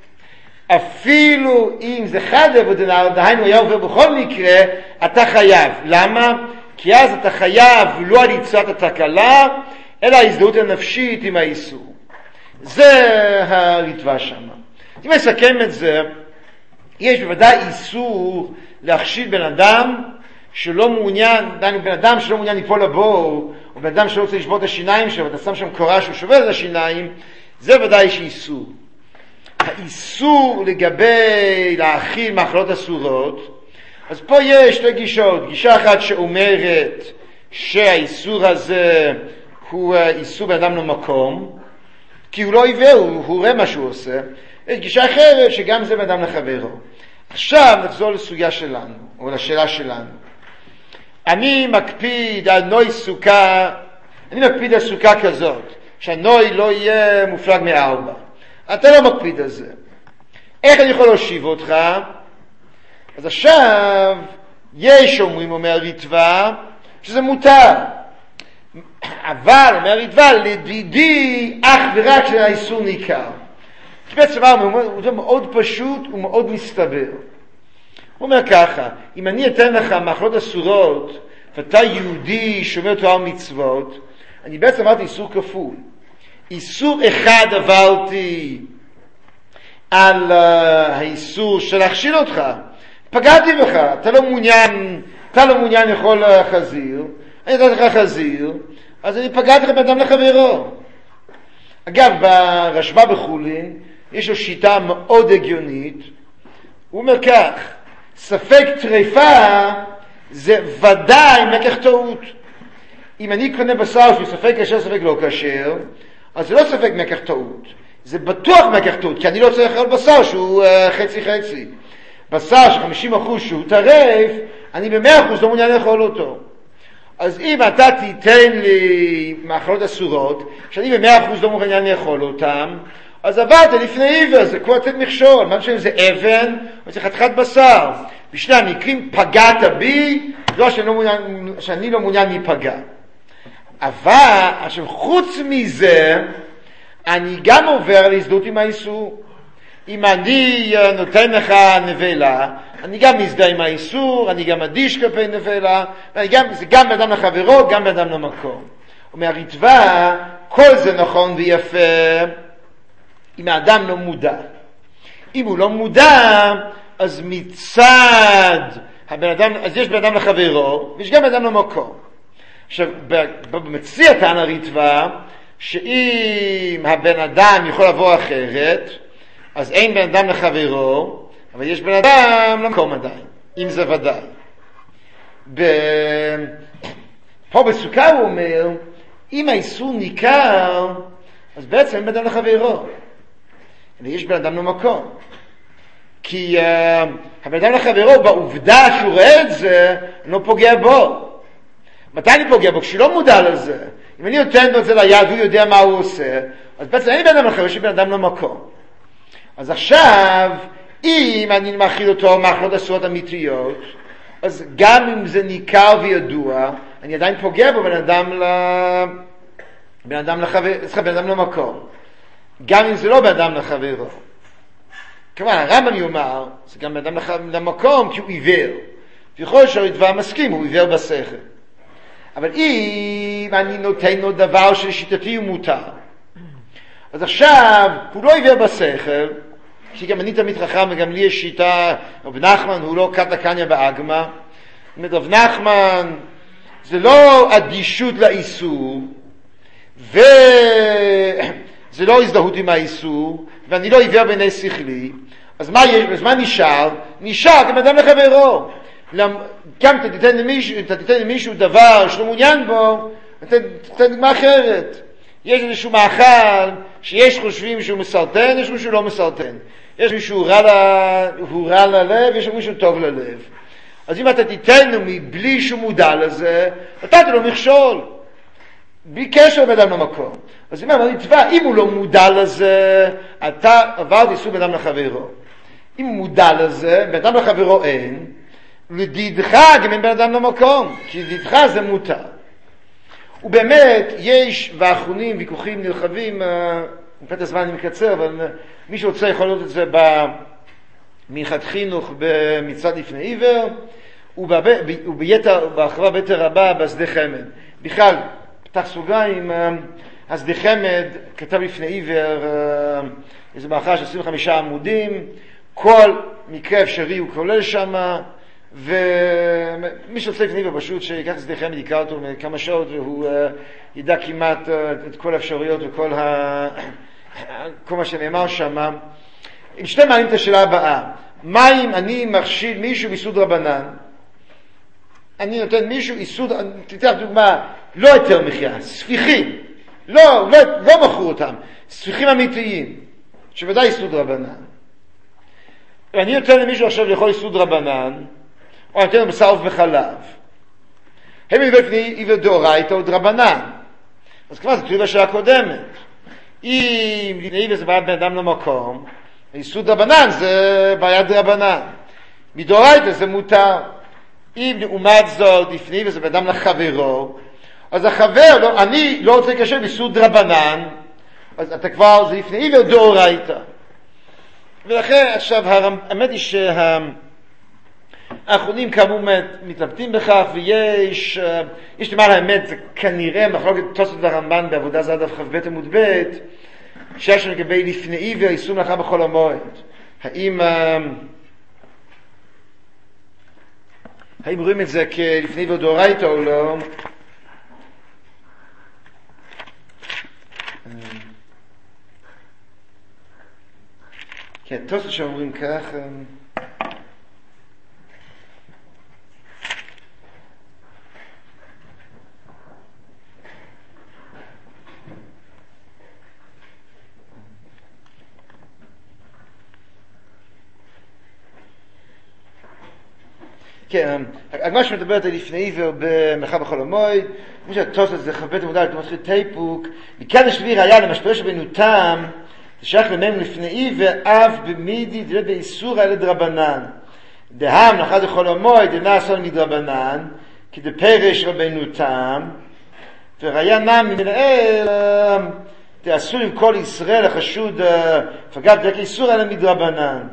A: אפילו אם זה חדב או דנהר, דהיינו היה עובר בכל מקרה, אתה חייב. למה? כי אז אתה חייב לא על יצירת התקלה, אלא ההזדהות הנפשית עם האיסור. זה הריטב"א שם. אם נסכם את זה, יש בוודאי איסור להכשיל בן אדם שלא מעוניין, בן אדם שלא מעוניין ליפול לבור, או בן אדם שלא רוצה לשבור את השיניים שלו, ואתה שם שם קורה שהוא שובר את השיניים, זה ודאי יש איסור. האיסור לגבי להאכיל מאכלות אסורות, אז פה יש שתי גישות. גישה אחת שאומרת שהאיסור הזה הוא איסור בן אדם למקום, כי הוא לא עיוור, הוא רואה מה שהוא עושה. יש גישה אחרת שגם זה בן אדם לחברו. עכשיו נחזור לסוגיה שלנו, או לשאלה שלנו. אני מקפיד על נוי סוכה, אני מקפיד על סוכה כזאת, שהנוי לא יהיה מופלג מארבע. אתה לא מקפיד על זה. איך אני יכול להושיב אותך? אז עכשיו, יש אומרים, אומר ריטב"א, שזה מותר. אבל, אומר ריטב"א, לדידי אך ורק שהאיסור ניכר. בעצם הוא מאוד פשוט ומאוד מסתבר. הוא אומר ככה, אם אני אתן לך מאכלות אסורות, ואתה יהודי שומר תורה ומצוות, אני בעצם אמרתי איסור כפול. איסור אחד עברתי על האיסור של להכשיל אותך. פגעתי בך, אתה לא מעוניין לאכול חזיר, אני נתתי לך חזיר, אז אני פגעתי לך באדם לחברו. אגב, ברשב"א בחולין, יש לו שיטה מאוד הגיונית, הוא אומר כך, ספק טריפה זה ודאי מקח טעות. אם אני קונה בשר שהוא ספק כשר, ספק לא כשר, אז זה לא ספק מקח טעות, זה בטוח מקח טעות, כי אני לא צריך לאכול בשר שהוא חצי חצי. בשר ש50% שהוא טרף, אני ב100% לא מעוניין לאכול אותו. אז אם אתה תיתן לי מאכלות אסורות, שאני ב100% לא מעוניין לאכול אותם, אז עבדת לפני עיוור, זה כמו לתת מכשול, מה משנה אם זה אבן, או זה חתיכת בשר. בשני המקרים פגעת בי, לא שאני לא מעוניין להיפגע. אבל, עכשיו חוץ מזה, אני גם עובר להזדהות עם האיסור. אם אני נותן לך נבלה, אני גם מזדהה עם האיסור, אני גם אדיש כלפי נבלה, זה גם באדם לחברו, גם באדם למקום. אומר ריטב"א, כל זה נכון ויפה, אם האדם לא מודע. אם הוא לא מודע, אז מצד הבן אדם, אז יש בן אדם לחברו, ויש גם בן אדם למקום. עכשיו, במציע טען הריטב"א, שאם הבן אדם יכול לבוא אחרת, אז אין בן אדם לחברו, אבל יש בן אדם למקום עדיין, אם זה ודאי. פה בסוכה הוא אומר, אם האיסור ניכר, אז בעצם אין בן אדם לחברו. ויש בן אדם למקום. כי הבן אדם לחברו, בעובדה שהוא רואה את זה, לא פוגע בו. מתי אני פוגע בו? כשהוא לא מודע לזה. אם אני נותן לו את זה ליד, הוא יודע מה הוא עושה, אז בעצם אין בן אדם לחברו, יש בן אדם למקום. אז עכשיו, אם אני מאכיל אותו מאכלות אסורות אמיתיות, אז גם אם זה ניכר וידוע, אני עדיין פוגע בו בן אדם למקום. גם אם זה לא בן אדם לחברו. כמובן, הרמב"ם יאמר, זה גם בן אדם למקום, כי הוא עיוור. ויכול שהריטב"א מסכים, הוא עיוור בשכל. אבל אם אני נותן לו דבר שלשיטתי הוא מותר, אז עכשיו, הוא לא עיוור בשכל, שגם אני תמיד חכם וגם לי יש שיטה, רב נחמן הוא לא קטע קניה באגמה, רב נחמן זה לא אדישות לאיסור, וזה לא הזדהות עם האיסור, ואני לא עיוור בעיני שכלי, אז מה יש? אז מה נשאר? נשאר גם אדם לחברו. גם אתה תיתן למישהו דבר שלא מעוניין בו, אתה תיתן דוגמה אחרת. יש איזשהו מאכל שיש חושבים שהוא מסרטן, יש מישהו לא מסרטן. יש מישהו רע ללב, יש מישהו טוב ללב. אז אם אתה תיתן לו מבלי שהוא מודע לזה, אתה לא מכשול. בלי קשר בן אדם למקום. אז אם הוא לא מודע לזה, אתה עברת איסור בן אדם לחברו. אם הוא מודע לזה, בן אדם לחברו אין, לדידך גם אין בן אדם למקום, כי לדידך זה מותר. ובאמת יש באחרונים ויכוחים נרחבים, מפאת הזמן אני מקצר, אבל מי שרוצה יכול לראות את זה במנחת חינוך במצוות לפני עיוור, ובהרחבה ביתר רבה בשדה חמד. בכלל, פתח סוגריים, השדה חמד כתב לפני עיוור, איזו מערכה של 25 עמודים, כל מקרה אפשרי הוא כולל שם, ומי שרוצה לפני עיוור פשוט שיקח את שדה חמד, יקרא אותו מכמה שעות, והוא ידע כמעט את כל האפשרויות וכל כל מה שנאמר שם. עם שתי מעלים את השאלה הבאה, מה אם אני מכשיל מישהו ביסוד רבנן? אני נותן מישהו איסוד, תתח דוגמה, לא יותר מחיה, ספיחים, לא מכרו אותם, ספיחים אמיתיים, שוודאי איסוד רבנן. ואני נותן למישהו עכשיו לאכול איסוד רבנן, או נותן לו בשר עוף וחלב. הם לפני עיוור דאורייתא או דרבנן. אז כבר זה תלוי בשעה הקודמת. אם לפני עיוור זה בעיית בן אדם למקום, איסוד רבנן זה בעיית דרבנן. מדאורייתא זה מותר. אם לעומת זאת לפני עיוור זה בן אדם לחברו, אז החבר, אני לא רוצה לקשר באיסוד רבנן, אז אתה כבר, זה לפני עיוור דאורייתא. ולכן עכשיו האמת היא האחרונים כאמור מתלבטים בכך, ויש למעלה האמת, זה כנראה מחלוקת תוספות והרמב"ן בעבודה זרה דף כ"ב עמוד ב', שיש לגבי לפני עיוור איסור מלאכה בחול המועד. האם רואים את זה כלפני עיוור דאורייתא או לא? כן, תוספות שאומרים כך, כן, הגמרא שמדברת על לפני עיוור במלאכה בחול המועד, כמו שהתוספות זה כ"ב עמוד א' מתחיל תיפוק, מכאן השביעי ראיה למשפחה שבינו תם, זה שייך למם לפני עיוור אף במידי דלת באיסור האלה דרבנן. דהם מלאכה בחול המועד אינה אסור מדרבנן, כי דפרש רבינו תם, וראיה נם מנהל תעשו עם כל ישראל החשוד פגע דרך איסור האלה מדרבנן.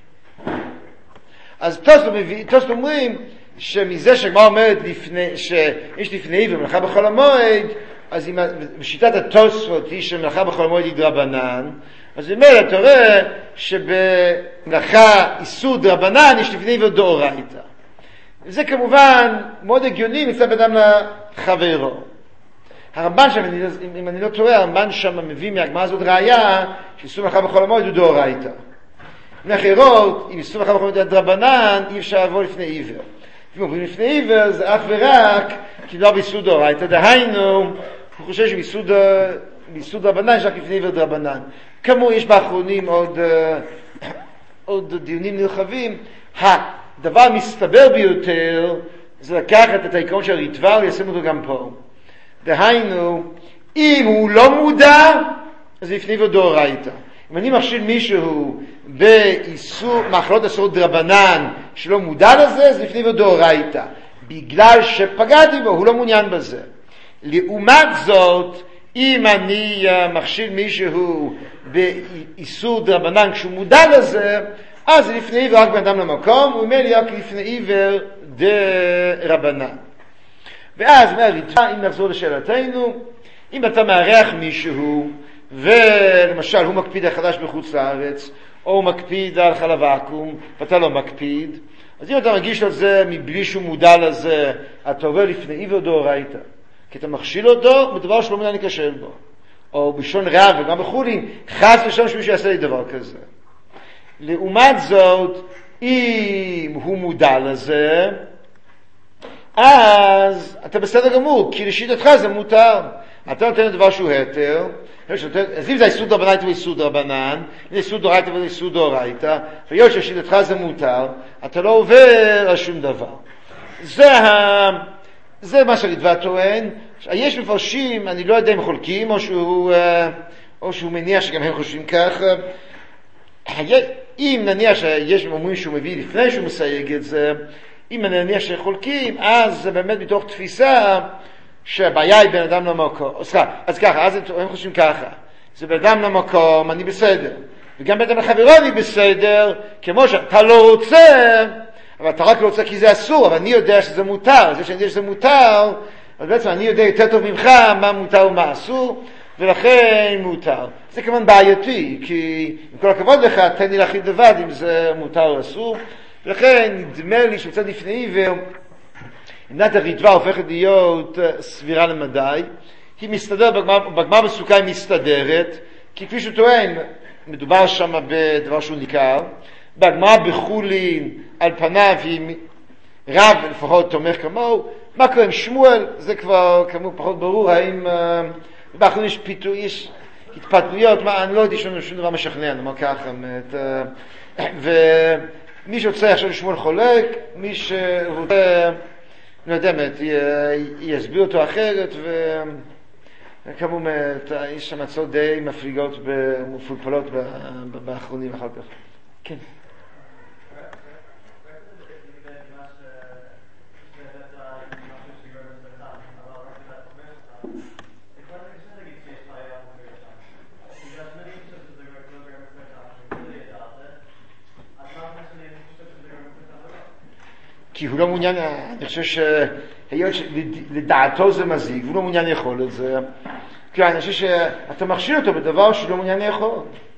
A: אז תוספות אומרים שמזה שהגמרא אומרת שיש לפני עיוור מלאכה בחול המועד, אז בשיטת התוספות היא שמלאכה בחול המועד היא דרבנן, אז זאת אומרת, אתה רואה שבמלאכה איסור דרבנן יש לפני עיוור דאורייתא. וזה כמובן מאוד הגיוני מצד אדם לחברו. הרמב"ן שם, אם אני לא טועה, הרמב"ן שם מביא מהגמרא הזאת ראיה שאיסור מלאכה בחול המועד הוא דאורייתא. מאחרות, אם איסור מלאכה בחול המועד דרבנן, אי אפשר לבוא לפני עיוור. אם אומרים לפני עיוור, זה אך ורק כי לא באיסור דאורייתא. דהיינו, הוא חושב שבאיסור דרבנן יש רק לפני עיוור דרבנן. כמו יש באחרונים עוד דיונים נרחבים, הדבר המסתבר ביותר זה לקחת את העיקרון של הריטב"א וליישם אותו גם פה. דהיינו, אם הוא לא מודע, אז זה לפני עיוור דאורייתא. אם אני מכשיל מישהו באיסור, מאכלות אסורות דרבנן שלא מודע לזה, זה לפני עיוור דאורייתא. בגלל שפגעתי בו, הוא לא מעוניין בזה. לעומת זאת, אם אני מכשיל מישהו באיסור דרבנן כשהוא מודע לזה, אז זה לפני עיוור רק בן אדם למקום, הוא אומר לי רק לפני עיוור דרבנן. ואז אם נחזור לשאלתנו, אם אתה מארח מישהו, ולמשל הוא מקפיד על חדש בחוץ לארץ, או הוא מקפיד על חלב עכו"ם, ואתה לא מקפיד, אז אם אתה מגיש לזה מבלי שהוא מודע לזה, אתה עובר לפני עיוור דאורייתא. כי אתה מכשיל אותו בדבר שלא מעוניין להיכשל בו. או בשון רע וגם בחולין, חס ושלום שמישהו יעשה לי דבר כזה. לעומת זאת, אם הוא מודע לזה, אז אתה בסדר גמור, כי לשיטתך זה מותר. אתה נותן לדבר שהוא היתר, אז אם זה איסור דרבנן ואיסור דרבנן, אם זה איסור דאורייתא ואיסור דאורייתא, והיות שלשיטתך זה מותר, אתה לא עובר על שום דבר. זה מה שהריטב"א טוען. יש מפרשים, אני לא יודע אם חולקים, או שהוא מניח שגם הם חושבים כך. אם נניח שיש אומרים שהוא מביא לפני שהוא מסייג את זה, אם אני נניח שחולקים, אז זה באמת מתוך תפיסה שהבעיה היא בן אדם למקום. אז ככה, אז הם חושבים ככה. זה בן אדם למקום, אני בסדר. וגם בן אדם לחברו אני בסדר, כמו שאתה לא רוצה, אבל אתה רק לא רוצה כי זה אסור, אבל אני יודע שזה מותר. זה שאני יודע שזה מותר, אז בעצם אני יודע יותר טוב ממך מה מותר ומה אסור, ולכן מותר. זה כמובן בעייתי, כי עם כל הכבוד לך, תן לי להחליט לבד אם זה מותר או אסור. ולכן נדמה לי שמצד לפני עיוור, עמדת הריטב"א הופכת להיות סבירה למדי. היא מסתדרת, בגמרא בסוכה היא מסתדרת, כי כפי שהוא טוען, מדובר שם בדבר שהוא ניכר. בגמרא בחולין, על פניו היא רב לפחות תומך כמוהו. מה קורה עם שמואל? זה כבר כאמור פחות ברור, האם באחרון יש התפתלויות, אני לא יודעת שום דבר משכנע, נאמר ככה. ומי שרוצה עכשיו שמואל חולק, מי שרוצה, לא יודע, יסביר אותו אחרת, וכאמור, יש שם הצעות די מפליגות ומפולפלות באחרונים אחר כך. כן. כי הוא לא מעוניין, אני חושב שהיות שלדעתו זה מזיק, והוא לא מעוניין לאכול את זה, כי אני חושב שאתה מכשיל אותו בדבר שהוא לא מעוניין לאכול.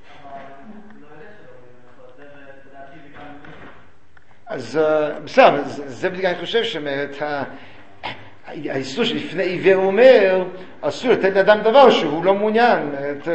A: אז בסדר, זה בדיוק אני חושב שאומרת, האיסור שלפני עיוור אומר, אסור לתת לאדם דבר שהוא לא מעוניין,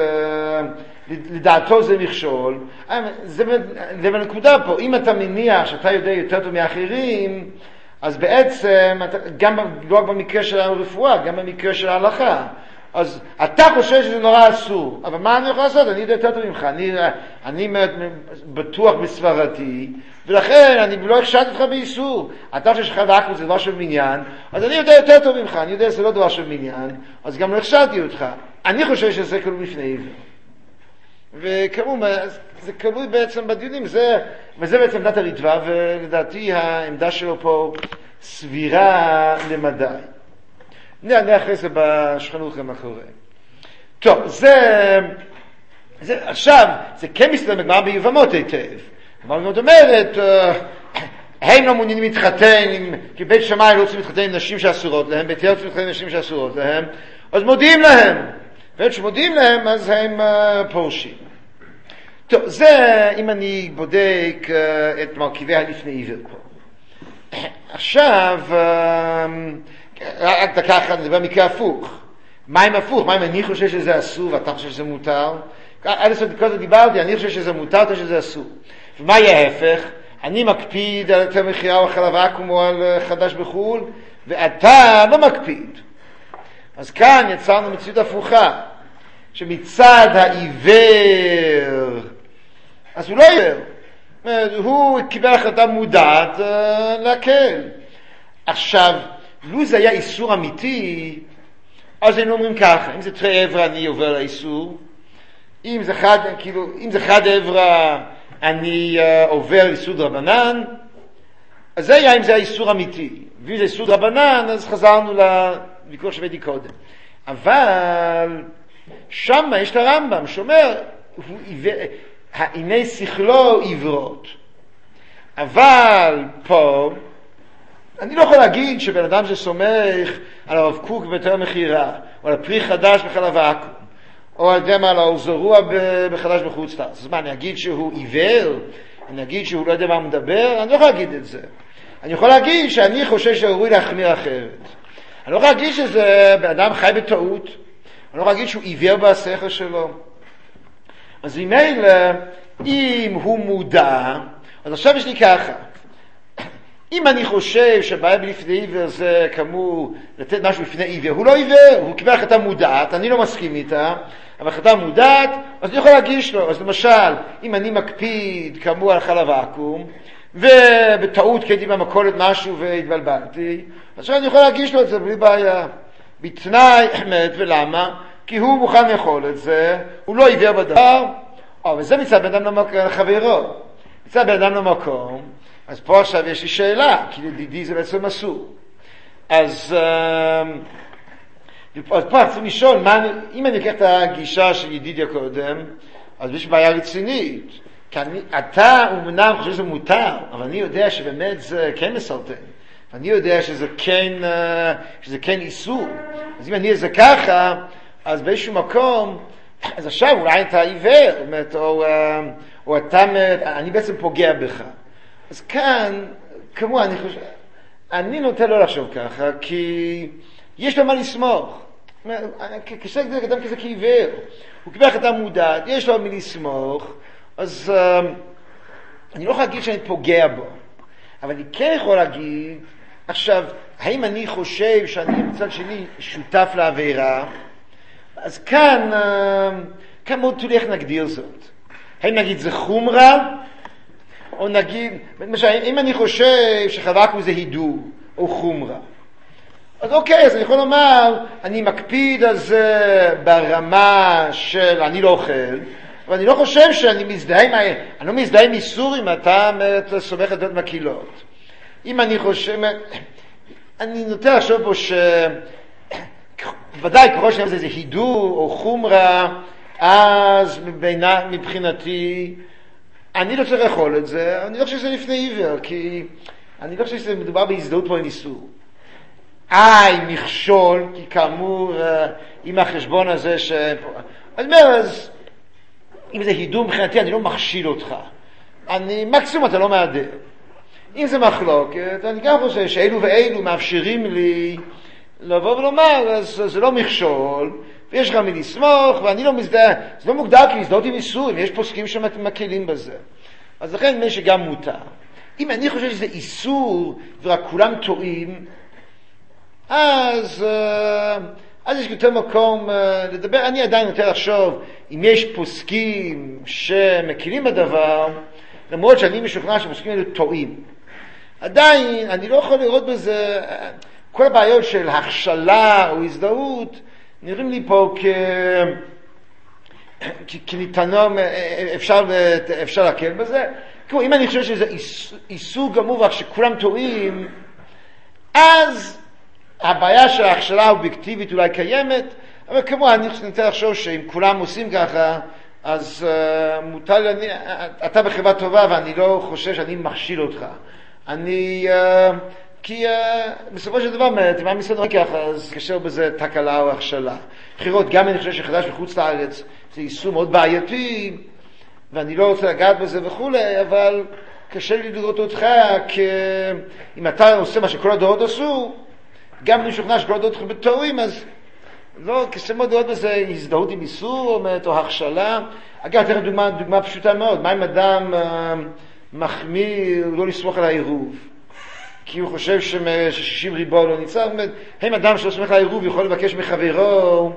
A: לדעתו זה מכשול. זה בנקודה פה, אם אתה מניח שאתה יודע יותר טוב מאחרים, אז בעצם, גם לא רק במקרה של הרפואה, גם במקרה של ההלכה, אז אתה חושב שזה נורא אסור, אבל מה אני יכול לעשות? אני יודע יותר טוב ממך, אני בטוח בסברתי, ולכן אני לא החשדתי אותך באיסור. אתה חושב שחד עכו זה דבר של מניין, אז אני יודע יותר טוב ממך, אני יודע שזה לא דבר של מניין, אז גם לא החשדתי אותך. אני חושב שזה כלול לפני עיוור. וכמובן, זה כלול בעצם בדיונים, וזה בעצם עמדת הריטב"א, ולדעתי העמדה שלו פה סבירה למדי. אני אחרי זה בשכנות גם אחרי. טוב, עכשיו, זה כן מסתדר בגמרא ביבמות היטב. הגמרא אומרת, הם לא מעוניינים להתחתן, כי בית שמאי לא רוצים להתחתן עם נשים שאסורות להם, בית הלל רוצים להתחתן עם נשים שאסורות להם, אז מודיעים להם. ואת שמודיעים להם, אז הם פורשים. טוב, זה אם אני בודק את מרכיבי הלפני עיוור פה. עכשיו, רק דקה אחת נדבר מקרה הפוך. מה אם הפוך? מה אם אני חושב שזה אסור ואתה חושב שזה מותר? עד הסוף כל זה דיברתי, אני חושב שזה מותר, אתה חושב שזה אסור. ומה יהיה ההפך? אני מקפיד על יותר מחירה או חלב עכו"ם או על חדש בחו"ל, ואתה לא מקפיד. אז כאן יצרנו מציאות הפוכה, שמצד העיוור, אז הוא לא עיוור. הוא קיבל החלטה מודעת להקל. עכשיו, לו זה היה איסור אמיתי, אז היינו אומרים ככה, אם זה תרי עברה אני עובר לאיסור, אם זה חד עברה אני עובר לאיסור דרבנן, אז זה היה אם זה היה איסור אמיתי. ואם זה איסור דרבנן, אז חזרנו לוויכוח שבאתי קודם. אבל שם יש את הרמב"ם שאומר, הנה שכלו עיוורות. אבל פה, אני לא יכול להגיד שבן אדם שסומך על הרב קוק ביותר מחירה, או על פרי חדש בחלב עכו"ם, או על האור זרוע בחדש בחוץ לארץ. אז מה, אני אגיד שהוא עיוור? אני אגיד שהוא לא יודע מה הוא מדבר? אני לא יכול להגיד את זה. אני יכול להגיד שאני חושב שראוי להחמיר אחרת. אני לא יכול להגיד שזה בן אדם חי בטעות. אני לא יכול להגיד שהוא עיוור בשכל שלו. אז ממילא, אם הוא מודע, אז עכשיו יש לי ככה. אם אני חושב שבעיה בלפני עיוור זה כאמור לתת משהו לפני עיוור, הוא לא עיוור, הוא קיבל החלטה מודעת, אני לא מסכים איתה, אבל החלטה מודעת, אז אני יכול להגיש לו. אז למשל, אם אני מקפיד כאמור על חלב עכו"ם, ובטעות קניתי במכולת משהו והתבלבלתי, אז אני יכול להגיש לו את זה בלי בעיה. בתנאי, ולמה? כי הוא מוכן לאכול את זה, הוא לא עיוור בדבר, וזה מצד בן אדם לחברו. מצד בן אדם למקום, אז פה עכשיו יש לי שאלה, כי לדידי זה בעצם אסור. אז פה צריכים לשאול, אם אני אקח את הגישה של ידידיה קודם, אז יש בעיה רצינית. כי אתה אומנם חושב שזה מותר, אבל אני יודע שבאמת זה כן מסרטן. אני יודע שזה כן איסור. אז אם אני אעשה ככה, אז באיזשהו מקום, אז עכשיו אולי אתה עיוור, או אתה, אני בעצם פוגע בך. אז כאן, כמו אני נוטה לא לחשוב ככה, כי יש לו מה לסמוך. קשה אדם כזה כעיוור. הוא כבר אדם מודע, יש לו מה לסמוך, אז אני לא יכול להגיד שאני פוגע בו. אבל אני כן יכול להגיד, עכשיו, האם אני חושב שאני מצד שני שותף לעבירה? אז כאן מאוד תלוי איך נגדיר זאת. האם נגיד זה חומרה, או נגיד, למשל, אם אני חושב שחבקנו זה הידור, או חומרה, אז אוקיי, אז אני יכול לומר, אני מקפיד על זה ברמה של אני לא אוכל, אבל אני לא חושב שאני מזדהה, אני לא מזדהה עם איסור אם אתה סומך את דעות מקילות. אם אני חושב, אני נוטה לחשוב פה ודאי ככל שזה זה הידור או חומרה, אז מבחינתי אני לא צריך לאכול את זה, אני לא חושב שזה לפני עיוור, כי אני לא חושב שזה מדובר בהזדהות פה עם איסור. מכשול, כי כאמור עם החשבון הזה אני אומר, אז אם זה הידור מבחינתי אני לא מכשיל אותך, מקסימום אתה לא מעדר. אם זה מחלוקת, אני גם חושב שאלו ואלו מאפשרים לי לבוא ולומר, אז זה לא מכשול, ויש גם מי לסמוך, ואני לא מזדהה, זה לא מוגדר כי מזדהות עם איסורים, יש פוסקים שמקלים בזה. אז לכן נדמה שגם מותר. אם אני חושב שזה איסור, ורק כולם טועים, אז יש יותר מקום לדבר. אני עדיין נוטה לחשוב, אם יש פוסקים שמקלים בדבר, למרות שאני משוכנע שפוסקים האלה טועים. עדיין, אני לא יכול לראות בזה, כל הבעיות של הכשלה או הזדהות, נראים לי פה כניתנו, אפשר להקל בזה. כמו אם אני חושב שזה איסור גמור רק שכולם טועים, אז הבעיה של ההכשלה האובייקטיבית אולי קיימת, אבל כמו אני נוטה לחשוב שאם כולם עושים ככה, אז מותר לי, אתה בחברה טובה ואני לא חושב שאני מכשיל אותך. כי בסופו של דבר, מה מסתדר ככה, אז קשר בזה תקלה או הכשלה. בחירות, גם אני חושב שחדש בחוץ לארץ, זה איסור מאוד בעייתי, ואני לא רוצה לגעת בזה וכולי, אבל קשה לי לראות אותך, אם אתה עושה מה שכל הדורות עשו, גם אני שוכנע שכל הדורות בטועים, אז לא, קשה מאוד לראות בזה הזדהות עם איסור, או הכשלה. אגב, תראה דוגמה פשוטה מאוד, מה אם אדם מחמיר לא לסמוך על העירוב? כי הוא חושב ש60 ריבו לא ניצר. האם אדם שלא סומך על העירוב יכול לבקש מחברו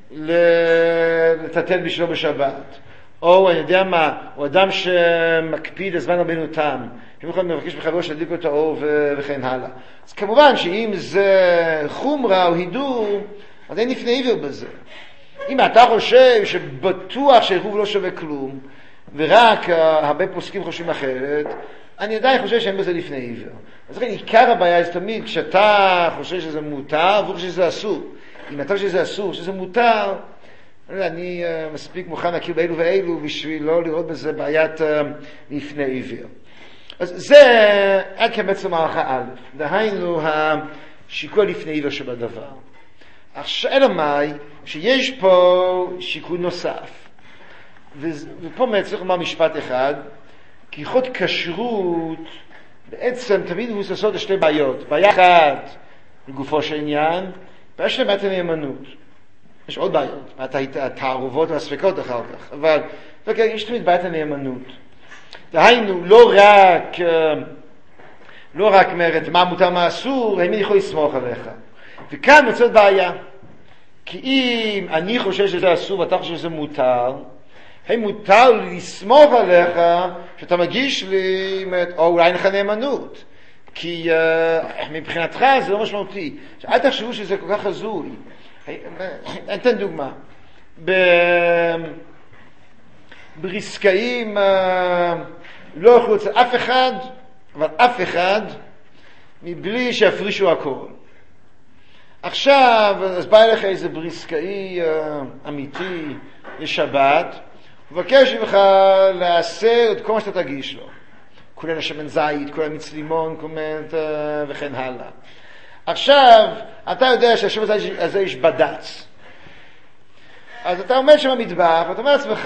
A: לטטל בשבילו בשבת? או אני יודע מה, הוא אדם שמקפיד לזמן רבנו תם, הוא יכול לבקש מחברו שידליק לו את האור וכן הלאה. אז כמובן שאם זה חומרה או הידור, אז אין לפני עיוור בזה. אם אתה חושב שבטוח שהעירוב לא שווה כלום, ורק הרבה פוסקים חושבים אחרת, אני עדיין חושב שאין בזה לפני עיוור. אז לכן, עיקר הבעיה זה תמיד, כשאתה חושב שזה מותר, והוא חושב שזה אסור. אם אתה חושב שזה אסור, שזה מותר, אני מספיק מוכן להכיר באלו ואלו, בשביל לא לראות בזה בעיית לפני עיוור. אז זה עד כבעצם הערכה א', דהיינו השיקול לפני עיוור שבדבר. אלא מאי, שיש פה שיקול נוסף. ופה צריך לומר משפט אחד, כי הלכות כשרות בעצם תמיד מבוססות לשתי בעיות. בעיה אחת לגופו של עניין, בעיה שני בעיית הנאמנות. יש עוד בעיות, התערובות והספקות אחר כך, אבל יש תמיד בעיית הנאמנות. דהיינו, לא רק אומרת מה מותר מה אסור, האם אני יכול לסמוך עליך. וכאן נוצרת בעיה. כי אם אני חושב שזה אסור ואתה חושב שזה מותר, האם מותר לי לסמוך עליך שאתה מגיש לי, או אולי אין לך נאמנות. כי מבחינתך זה לא משמעותי. אל תחשבו שזה כל כך הזוי. אתן דוגמה. בריסקאים לא יכולו אצל אף אחד אבל אף אחד מבלי שיפרישו הכל. עכשיו, אז בא אליך איזה בריסקאי אמיתי לשבת, הוא מבקש ממך לעשר את כל מה שאתה תגיש לו. כולל השמן זית, כולל מצלימון, וכן הלאה. עכשיו, אתה יודע שהשמן הזה יש בד"ץ. אז אתה עומד שם במטבח, ואתה אומר לעצמך,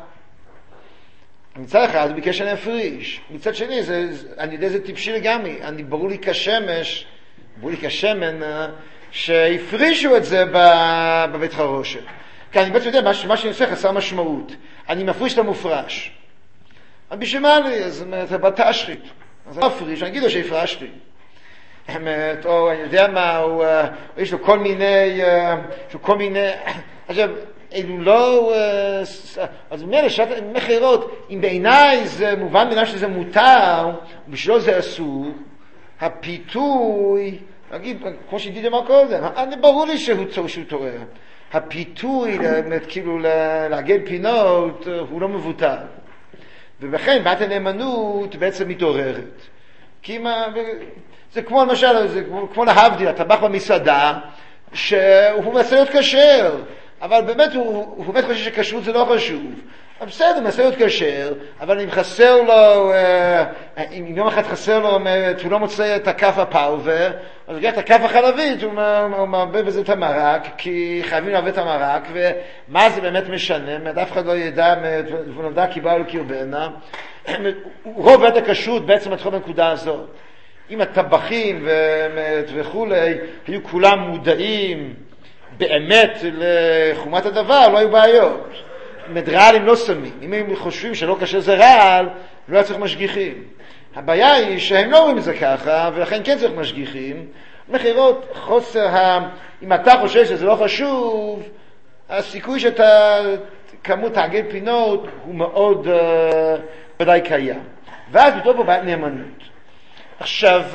A: מצד אחד הוא ביקש שאני אפריש. מצד שני, אני יודע זה טיפשי לגמרי. ברור לי כשמן, שהפרישו את זה בבית חרושת. כי אני בעצם יודע, מה שאני עושה חסר משמעות. אני מפריש את המופרש. אז בשביל מה לי? אז אתה בתשחית. אז אני מפריש, אני אגיד לו שהפרשתי. או אני יודע מה, יש לו כל מיני, עכשיו, אלו לא, אז מלא שעת מחירות, אם בעיניי זה מובן בעיניי שזה מותר, ובשביל זה אסור, הפיתוי, נגיד, כמו שהדידי אמר קודם, ברור לי שהוא טועה. הפיתוי, כאילו לעגל פינות, הוא לא מבוטל. ובכן, בעיית הנאמנות בעצם מתעוררת. כי זה כמו למשל, זה כמו להבדיל, הטבח במסעדה, שהוא מנסה להיות כשר, אבל באמת הוא באמת חושב שכשרות זה לא חשוב. בסדר, מנסה להיות כשר, אבל אם חסר לו, אם יום אחד חסר לו, הוא לא מוצא את הכף הפלווה, אז הוא לוקח את הכף החלבית, הוא מערבב בזה את המרק, כי חייבים לערבב את המרק, ומה זה באמת משנה, אף אחד לא ידע, הוא נדע כי באו לקרבנה. רוב בית הכשרות בעצם מתחיל בנקודה הזאת. אם הטבחים וכולי, היו כולם מודעים באמת לחומת הדבר, לא היו בעיות. מדרעלים לא שמים. אם הם חושבים שלא קשה זה רעל, לא היה צריך משגיחים. הבעיה היא שהם לא רואים את זה ככה, ולכן כן צריך משגיחים. מחירות חוסר, אם אתה חושב שזה לא חשוב, הסיכוי שאתה כמות תעגל פינות הוא מאוד ודאי קיים. ואז בתור פה בעיית נאמנות. עכשיו,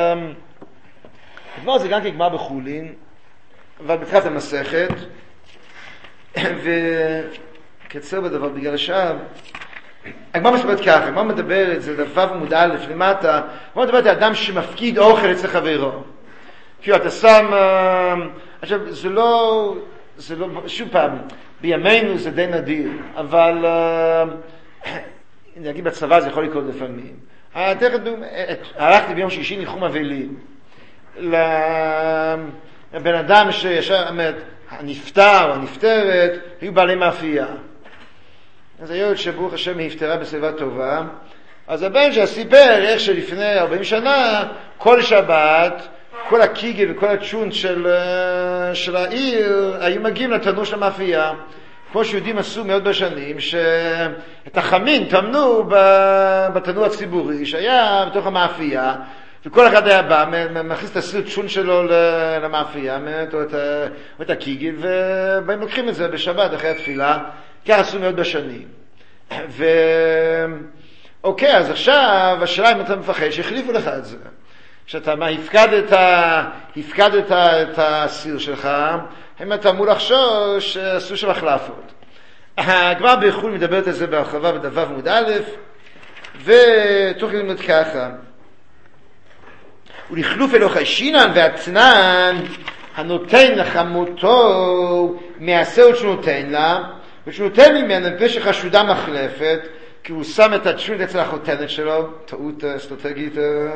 A: הדבר הזה גם כגמר בחולין, אבל בתחילת המסכת, וקצר בדבר בגלל השאר, הגמרא מספרת ככה, הגמרא מדברת, זה דבר מודע א' למטה, הגמרא מדברת על אדם שמפקיד אוכל אצל חברו. כאילו אתה שם, עכשיו זה לא, שוב פעם, בימינו זה די נדיר, אבל אני אגיד בצבא זה יכול לקרות לפעמים. הלכתי ביום שישי ניחום אבלים לבן אדם שישר, הנפטר או הנפטרת, היו בעלי מאפייה. אז הילד שברוך השם היא נפטרה בסביבה טובה, אז הבן שסיפר איך שלפני 40 שנה, כל שבת, כל הקיגל וכל הצ'ונט של העיר, היו מגיעים לתנור של המאפייה. כמו שיהודים עשו מאוד בשנים, שאת החמין תמנו בתנור הציבורי, שהיה בתוך המאפייה, וכל אחד היה בא, מכניס את הסיר צ'ון שלו למאפייה, או את הקיגל, ובאים לוקחים את זה בשבת אחרי התפילה, כך עשו מאוד בשנים. אוקיי, אז עכשיו, השאלה אם אתה מפחד שהחליפו לך את זה. כשאתה הפקדת את הסיר שלך, אם אתה אמור לחשוש שעשו שם החלפות. הגמרא בחול מדברת על זה בהרחבה בדבר עמוד א', ותוך ללמוד ככה. ולחלוף אלוך השינן והצנן הנותן לחמותו מהסרת שנותן לה, ושנותן ממנו מפני שחשודה מחלפת, כי הוא שם את הצ'ונט אצל החותנת שלו, טעות אסטרטגית,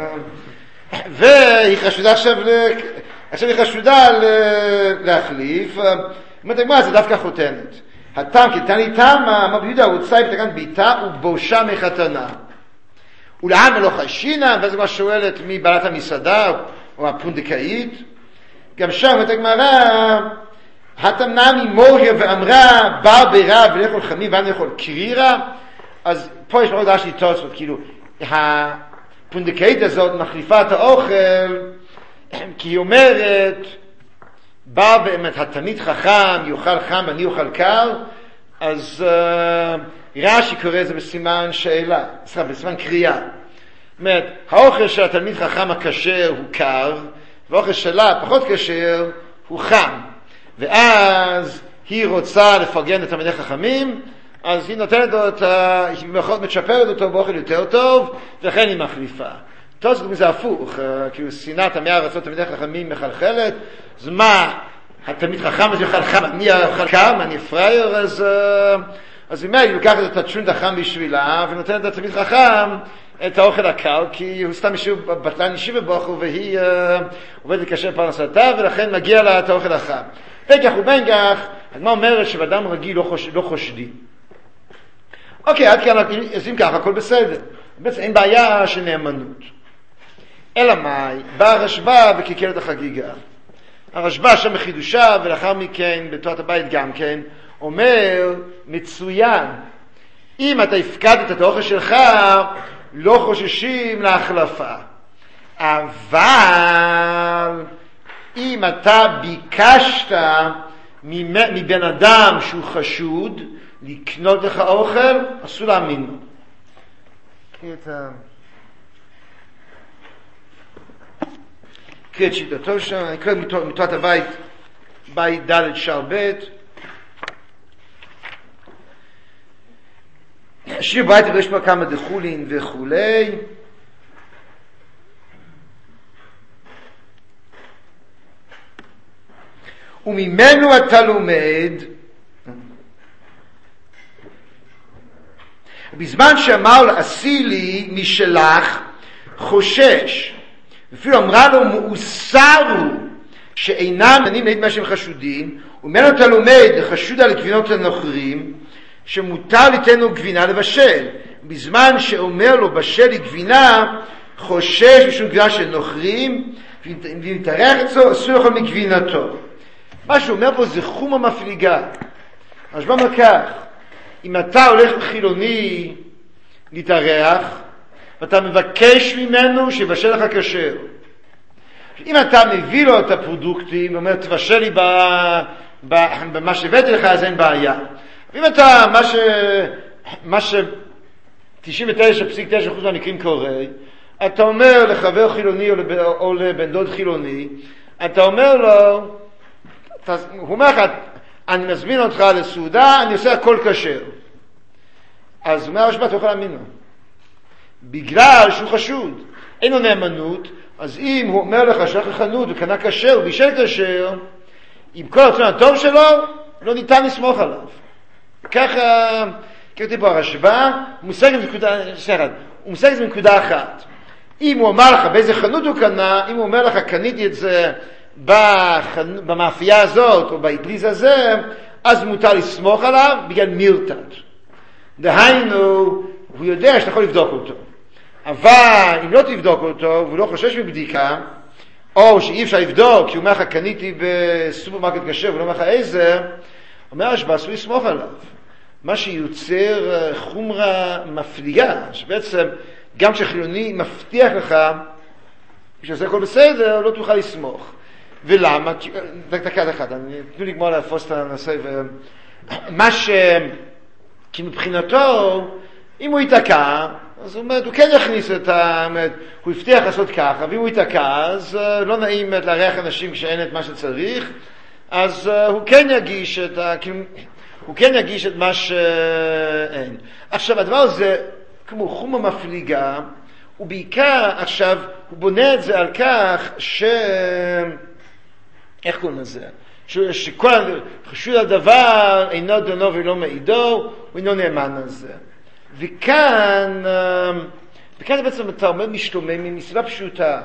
A: והיא חשודה עכשיו היא חשודה להחליף. אומרת הגמרא, זה דווקא חותנת. הטעם כי תני תמה, אמר ביהודה, הוא צייב תגן ביתה ובושה מחתנה. ולעם אלוך השינן, ואז הגמרא שואלת מבעלת המסעדה או הפונדקאית. גם שם אומרת הגמרא, התמנה ממוריה ואמרה, בר בירה ולאכול חמי ואני לאכול קרירה. אז פה יש מאוד רעש לתוצאות, כאילו, הפונדקאית הזאת מחליפה את האוכל, כי היא אומרת, בא באמת התלמיד חכם, יאכל חם ואני אוכל קר, אז רש"י קורא את זה בסימן שאלה, בסימן קריאה. זאת אומרת, האוכל של התלמיד חכם הכשר הוא קר, והאוכל שלה פחות כשר הוא חם. ואז היא רוצה לפרגן את תלמידי חכמים, אז היא נותנת לו היא במירכאות מצ'פרת אותו באוכל יותר טוב, וכן היא מחליפה. תוספות זה הפוך, כאילו שנאת עמי הארצות תלמידי חכמים מחלחלת, אז מה, התלמיד חכם הזה יאכל חם, אני אוכל חם, אני פרייר, אז אם היא לוקחת את התשונד החם בשבילה, ונותנת לתלמיד חכם את האוכל הקל, כי הוא סתם ישוב בטלן ישיב בבוכו, והיא עובדת לקשר פרנסתה, ולכן מגיע לה את האוכל החם. וכך ובין כך, הגמרא אומרת שבאדם רגיל לא חושדים. אוקיי, עד כאן, אז אם ככה, הכל בסדר. בעצם אין בעיה של נאמנות. אלא מאי, בא הרשב"א וקיקר את החגיגה. הרשב"א שם בחידושה, ולאחר מכן, בתורת הבית גם כן, אומר, מצוין, אם אתה הפקדת את האוכל שלך, לא חוששים להחלפה. אבל, אם אתה ביקשת מבן אדם שהוא חשוד, לקנות לך אוכל, אסור להאמין לו. קריא את שיטתו שם, אני קורא מתורת הבית, בית ד' שער ב'. שיר בית ויש פה כמה דחולין וכולי. וממנו אתה לומד, בזמן שאמר לה, עשי לי משלך, חושש, אפילו אמרה לו, מאוסרו, שאינם מנים להגיד מה שהם חשודים, וממנו אתה לומד, לחשוד על גבינות הנוכרים, שמותר ליתנו גבינה לבשל. בזמן שאומר לו, בשל לי גבינה, חושש משום גבינה של נוכרים, ואם תארח אצלו, אסור לאכול מגבינתו. מה שהוא אומר פה זה חומה מפליגה. אז בוא אומר כך, אם אתה הולך חילוני להתארח, ואתה מבקש ממנו שיבשל לך כשר. אם אתה מביא לו את הפרודוקטים, ואומר, תבשל לי במה שהבאתי לך, אז אין בעיה. אם אתה, מה ש-99.9% מהמקרים קורה, אתה אומר לחבר חילוני או לבן דוד חילוני, אתה אומר לו, הוא אומר לך, אני מזמין אותך לסעודה, אני עושה הכל כשר. אז הוא אומר הרשב"א, אתה יכול להאמין לו. בגלל שהוא חשוד, אין לו נאמנות, אז אם הוא אומר לך שהלך לחנות וקנה כשר ובישל כשר, עם כל הרצון הטוב שלו, לא ניתן לסמוך עליו. ככה, כתוב פה הרשב"א, הוא מושג את זה מנקודה אחת. אם הוא אומר לך באיזה חנות הוא קנה, אם הוא אומר לך קניתי את זה במאפייה הזאת או באטליז הזה, אז מותר לסמוך עליו בגלל מירתת. דהיינו, הוא יודע שאתה יכול לבדוק אותו. אבל אם לא תבדוק אותו והוא לא חושש מבדיקה, או שאי אפשר לבדוק, כי הוא אומר לך קניתי בסופרמרקט כשר ולא אומר לך איזה, אומר הרשב"א, אסור לסמוך עליו. מה שיוצר חומרה מפליגה, שבעצם גם כשחילוני מבטיח לך כשעושה הכל בסדר, לא תוכל לסמוך. ולמה? דקה אחת, תנו לי גמור להפוס את הנושא. כי מבחינתו, אם הוא ייתקע, אז הוא כן יכניס הוא הבטיח לעשות ככה, ואם הוא ייתקע, אז לא נעים לארח אנשים כשאין את מה שצריך, אז הוא כן יגיש את מה שאין. עכשיו, הדבר הזה, כמו חומה מפליגה, ובעיקר עכשיו הוא בונה את זה על כך איך קוראים לזה? שכל חשוד הדבר אינו דונו ולא מעידו, הוא אינו נאמן על זה. וכאן בעצם אתה עומד משתומם מסיבה פשוטה.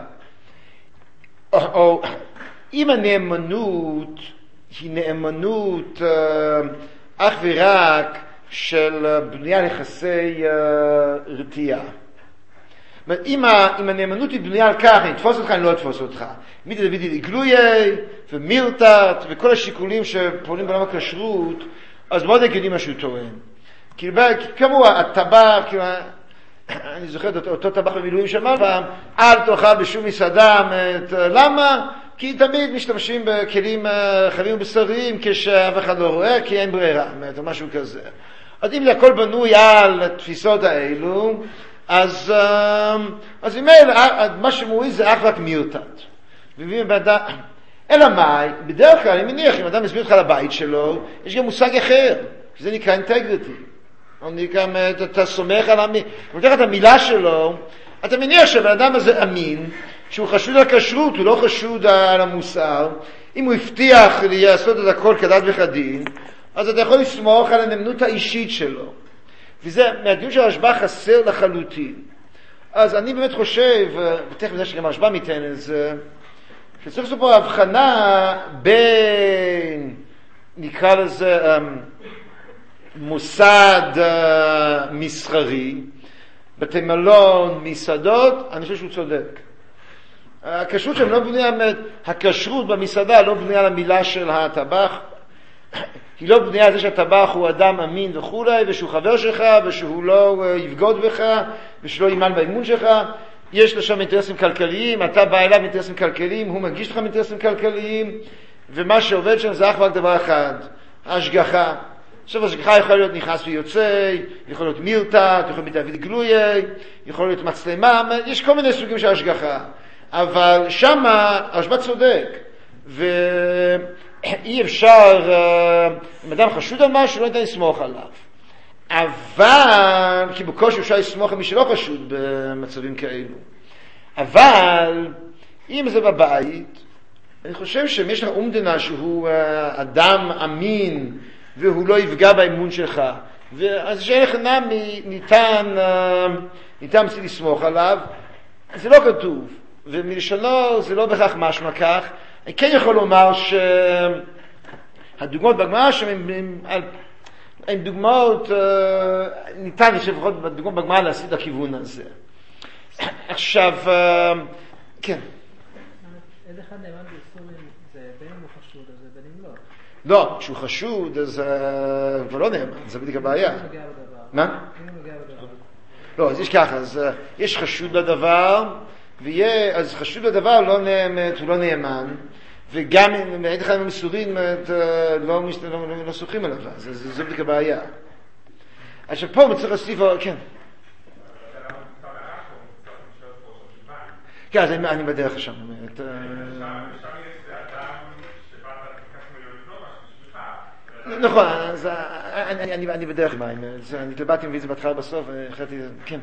A: או אם הנאמנות היא נאמנות אך ורק של בנייה ליחסי רתיעה. אם הנאמנות היא בנייה על כך, אני אתפוס אותך, אני לא אתפוס אותך. מידי דוידי גלויי ומירתת וכל השיקולים שפועלים בעולם הכשרות, אז מאוד הגיוני מה שהוא טוען. כמו הטבח, אני זוכר אותו טבח במילואים שאמר פעם, אל תאכל בשום מסעדה, למה? כי תמיד משתמשים בכלים חיים ובשריים כשאף אחד לא רואה, כי אין ברירה, או משהו כזה. אז אם זה הכל בנוי על התפיסות האלו, אז מה שמועיל זה אך רק מירתת. אלא מאי, בדרך כלל אני מניח, אם אדם מסביר אותך לבית שלו, יש גם מושג אחר, שזה נקרא אינטגריטי. אתה סומך על לוקח את המילה שלו, אתה מניח שהבן אדם הזה אמין, שהוא חשוד על הכשרות, הוא לא חשוד על המוסר. אם הוא הבטיח לעשות את הכל כדת וכדין, אז אתה יכול לסמוך על הנאמנות האישית שלו. וזה מהדיון של הרשב"א חסר לחלוטין. אז אני באמת חושב, ותכף זה שגם הרשב"א ייתן את זה, שצריך לעשות פה הבחנה בין, נקרא לזה, מוסד מסחרי, בתי מלון, מסעדות, אני חושב שהוא צודק. הכשרות שהם לא בנויה, הכשרות במסעדה לא בנויה למילה של הטבח, היא לא בנויה על זה שהטבח הוא אדם אמין וכולי, ושהוא חבר שלך, ושהוא לא יבגוד בך, ושלא יימן באימון שלך. יש לו שם אינטרסים כלכליים, אתה בא אליו אינטרסים כלכליים, הוא מגיש לך אינטרסים כלכליים, ומה שעובד שם זה אך ורק דבר אחד, ההשגחה. עכשיו השגחה יכול להיות נכנס ויוצא, יכול להיות מירתת, יכול להיות מתאבד גלויה, יכול להיות מצלמה, יש כל מיני סוגים של השגחה. אבל שם הרשב"א צודק, ואי אפשר, אם אדם חשוד על משהו, לא ניתן לסמוך עליו. אבל, כי בקושי אפשר לסמוך על מי שלא חשוד במצבים כאלו. אבל, אם זה בבית, אני חושב שאם יש לך אומדנה שהוא אדם אמין, והוא לא יפגע באמון שלך, אז שאין לך נמי, ניתן לסמוך עליו, זה לא כתוב. ומלשונו זה לא בכך משמע כך. אני כן יכול לומר שהדוגמאות בגמרא הן דוגמאות, ניתן לפחות בדוגמאות בגמרא להסיט את הכיוון הזה. עכשיו, כן.
B: איזה אחד נאמן באיסורים זה בין אם הוא חשוד, אז זה בין אם לא.
A: לא, כשהוא חשוד אז כבר לא נאמן, זה בדיוק הבעיה. מה?
B: אם הוא נוגע בדבר.
A: לא, אז יש ככה, אז יש חשוד בדבר, אז חשוד בדבר הוא לא נאמן, וגם אם אין אחד מהמסורים לא סוחים עליו, אז זה בדיוק הבעיה. עכשיו פה צריך להוסיף, כן. כן, אז אני בדרך לשם. נכון, אז אני בדרך מים, אני התלבטתי מביא את זה בהתחלה בסוף, החלטתי, כן.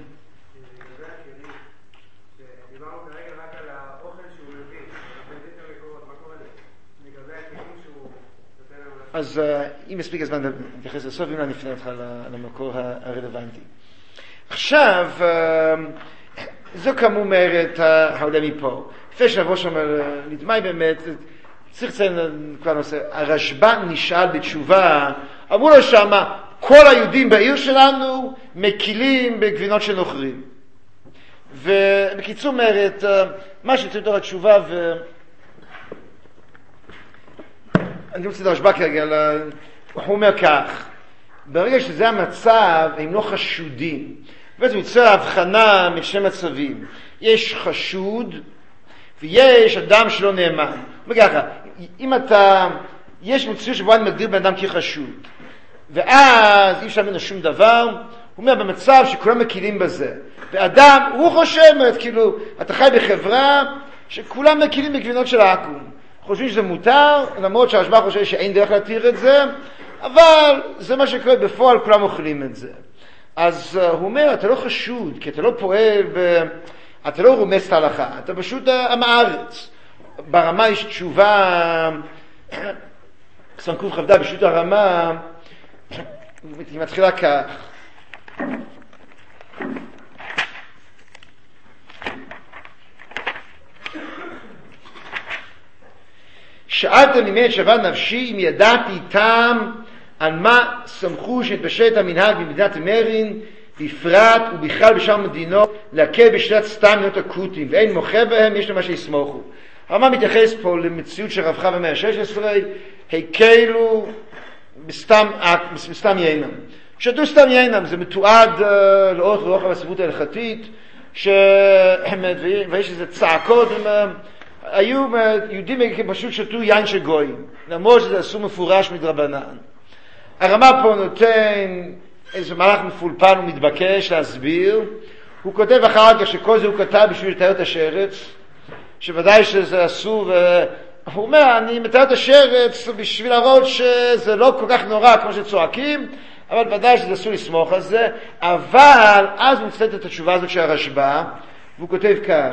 A: אז אם מספיק הזמן נתייחס לסוף, אם לא נפנה אותך למקור הרלוונטי. עכשיו, זו כמו אומרת העולה מפה. לפני שנבוא שם, נדמה באמת, צריך לציין כבר נושא, הרשב"א נשאל בתשובה, אמרו לו שמה, כל היהודים בעיר שלנו מקילים בגבינות של נוכרים. ובקיצור אומרת, מה שצריך לתוך התשובה, אני רוצה לרשב"א כרגע, הוא אומר כך, ברגע שזה המצב, הם לא חשודים. בעצם יוצא הבחנה משני מצבים. יש חשוד, ויש אדם שלא נאמן. וככה, אם יש מציאות שבו אני מגדיר בן אדם כחשוד, ואז אי אפשר ממנו שום דבר, הוא אומר במצב שכולם מקילים בזה. ואדם, הוא חושב, כאילו, אתה חי בחברה שכולם מקילים בגבינות של העקום. חושבים שזה מותר, למרות שהרשב"א חושב שאין דרך להתיר את זה, אבל זה מה שקורה בפועל, כולם אוכלים את זה. אז הוא אומר, אתה לא חשוד, כי אתה לא פועל, אתה לא רומס את ההלכה, אתה פשוט עם הארץ. ברמה יש תשובה, סנקוף חבדה בשו"ת הרמה, היא מתחילה כך. שאלתם ממני שבת נפשי אם ידעתי איתם על מה סמכו שהתפשט המנהג במדינת מרין, בפרט ובכלל בשאר מדינות, להקל בשלט סתם מדינות הקוטים, ואין מוחה בהם, יש למה שיסמוכו. הרמב"ם מתייחס פה למציאות שרווחה במאה ה-16, הקלו בסתם יינם. שתו סתם יינם, זה מתועד לאורך ורוחב הספרות ההלכתית, ויש איזה צעקות, היו יהודים פשוט שתו יין של גויים, למרות שזה עשו מפורש מדרבנן. הרמב"ם פה נותן איזה מהלך מפולפן ומתבקש להסביר. הוא כותב אחר כך שכל זה הוא כתב בשביל לתאר את השרץ, שוודאי שזה אסור, והוא אומר, אני מתאר את השרץ בשביל להראות שזה לא כל כך נורא כמו שצועקים, אבל ודאי שזה אסור לסמוך על זה. אבל אז מצטט את התשובה הזאת של הרשב"א, והוא כותב כך,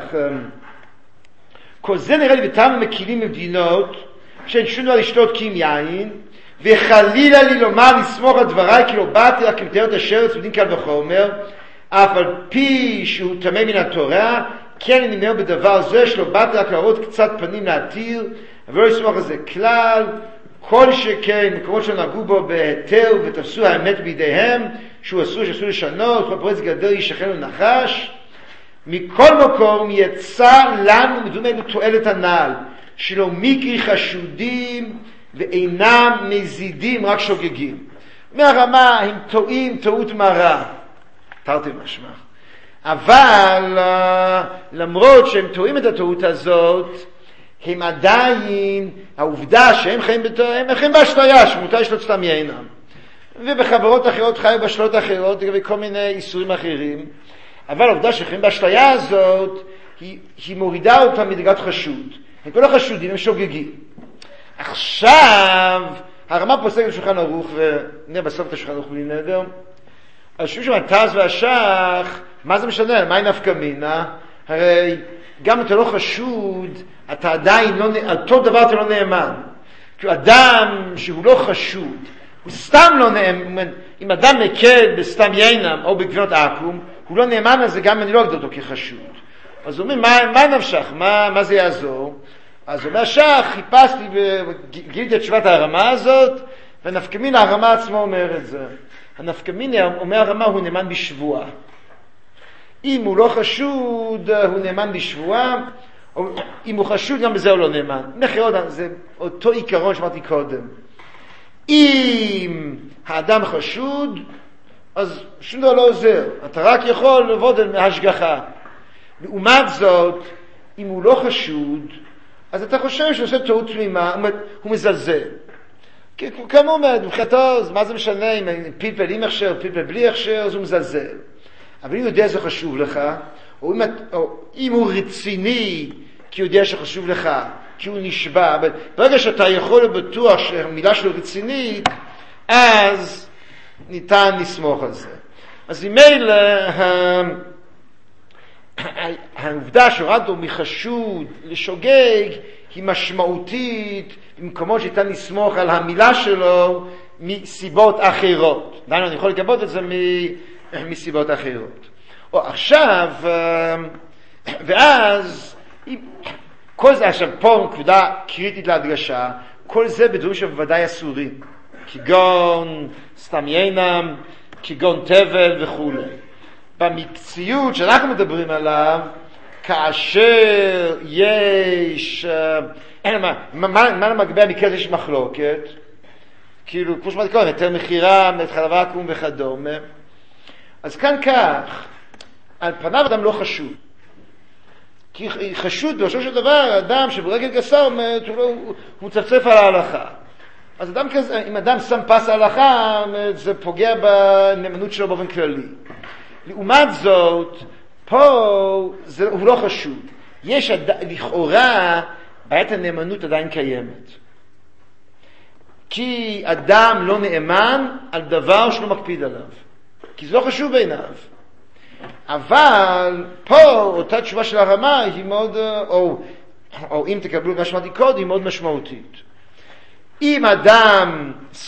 A: כל זה נראה לי בטעם מקילים במדינות שאין שום דבר לשתות כי עם יין, וחלילה לי לומר לסמוך על דבריי כי לא באתי רק מתאר את השרץ בדין קל וחומר, אף על פי שהוא טמא מן התורה, כן אני אומר בדבר זה שלא באתי רק להראות קצת פנים להתיר, ולא לסמוך על זה כלל, כל שכן מקומות שנגעו בו בהיתר ותפסו האמת בידיהם, שהוא אסור שאסור לשנות, כל פורץ גדר ישכן ונחש, מכל מקום יצא לנו מדומה לתועלת הנעל, שלא מקרי חשודים ואינם מזידים רק שוגגים. מהרמה הם טועים טעות מרה, תרתי משמע. אבל למרות שהם טועים את הטעות הזאת, הם עדיין, העובדה שהם חיים באשליה, שמותר לשלוט סתם יינם. ובחברות אחרות חיו בשלות אחרות לגבי כל מיני איסורים אחרים. אבל העובדה שחיים באשליה הזאת, היא מורידה אותם מדרגת חשוד. הם כל החשודים, הם שוגגים. עכשיו, הרמה פוסק לשולחן ערוך, ונראה בסוף את השולחן ערוך בלי נדר. אז שוב שם התז והשח, מה זה משנה? מה היא נפקא מינה? הרי גם אתה לא חשוד, אתה עדיין לא, על אותו דבר אתה לא נאמן. כי אדם שהוא לא חשוד, הוא סתם לא נאמן, אם אדם מקל בסתם יינם או בגבינות עקום, הוא לא נאמן על זה גם אני לא אגדל אותו כחשוד. אז הוא אומר, מה נפשך? מה זה יעזור? אז הוא אומר, שח, חיפשתי וגיליתי את תשובת הרמה הזאת, ונפקא מינה הרמה עצמו אומר את זה. הנפקא מינה אומר הרמה הוא נאמן בשבועה. אם הוא לא חשוד, הוא נאמן בשבועה, או אם הוא חשוד, גם בזה הוא לא נאמן. זה אותו עיקרון שאמרתי קודם. אם האדם חשוד, אז שום דבר לא עוזר. אתה רק יכול לעבוד על השגחה. לעומת זאת, אם הוא לא חשוד, אז אתה חושב שהוא עושה טעות תמימה, הוא מזלזל. כמה הוא אומר, מבחינתו, מה זה משנה אם פלפל עם הכשר, פלפל בלי הכשר, אז הוא מזלזל. אבל אם הוא יודע שזה חשוב לך, או אם הוא רציני, כי הוא יודע שחשוב לך, כי הוא נשבע, ברגע שאתה יכול לבטוח שהמילה שלו רצינית, אז ניתן לסמוך על זה. אז ממילא, העובדה שהורדנו מחשוד לשוגג, היא משמעותית, במקומות שניתן לסמוך על המילה שלו, מסיבות אחרות. דיינו, אני יכול לקבות את זה מסיבות אחרות. או עכשיו, ואז, כל זה, עכשיו פה נקודה קריטית להדגשה, כל זה בדברים שבוודאי אסורים. כגון סתם יינם, כגון תבל וכו'. במקציות שאנחנו מדברים עליו, כאשר יש, מה למגבי המקרה יש מחלוקת? כאילו, כמו שאמרתי קודם, יותר מחירה, חלב עקום וכדומה. אז כאן כך, על פניו אדם לא חשוד. כי חשוד בראשו של דבר, אדם שברגל גסה הוא מצפצף על ההלכה. אז אדם כזה, אם אדם שם פס ההלכה, זה פוגע בנאמנות שלו באופן כללי. לעומת זאת, פה הוא לא חשוד. יש לכאורה, בעיית הנאמנות עדיין קיימת. כי אדם לא נאמן על דבר שלא מקפיד עליו. כי זה לא חשוב בעיניו. אבל פה אותה תשובה של הרמה היא מאוד, או אם תקבלו מה שאמרתי קודם, היא מאוד משמעותית. אם אדם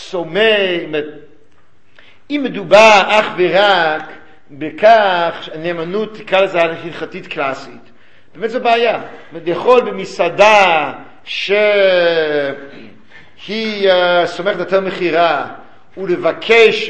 A: אם מדובר אך ורק בכך נאמנות, תקרא לזה הלכתית קלאסית, באמת זו בעיה. יכול במסעדה שהיא סומכת יותר מחירה ולבקש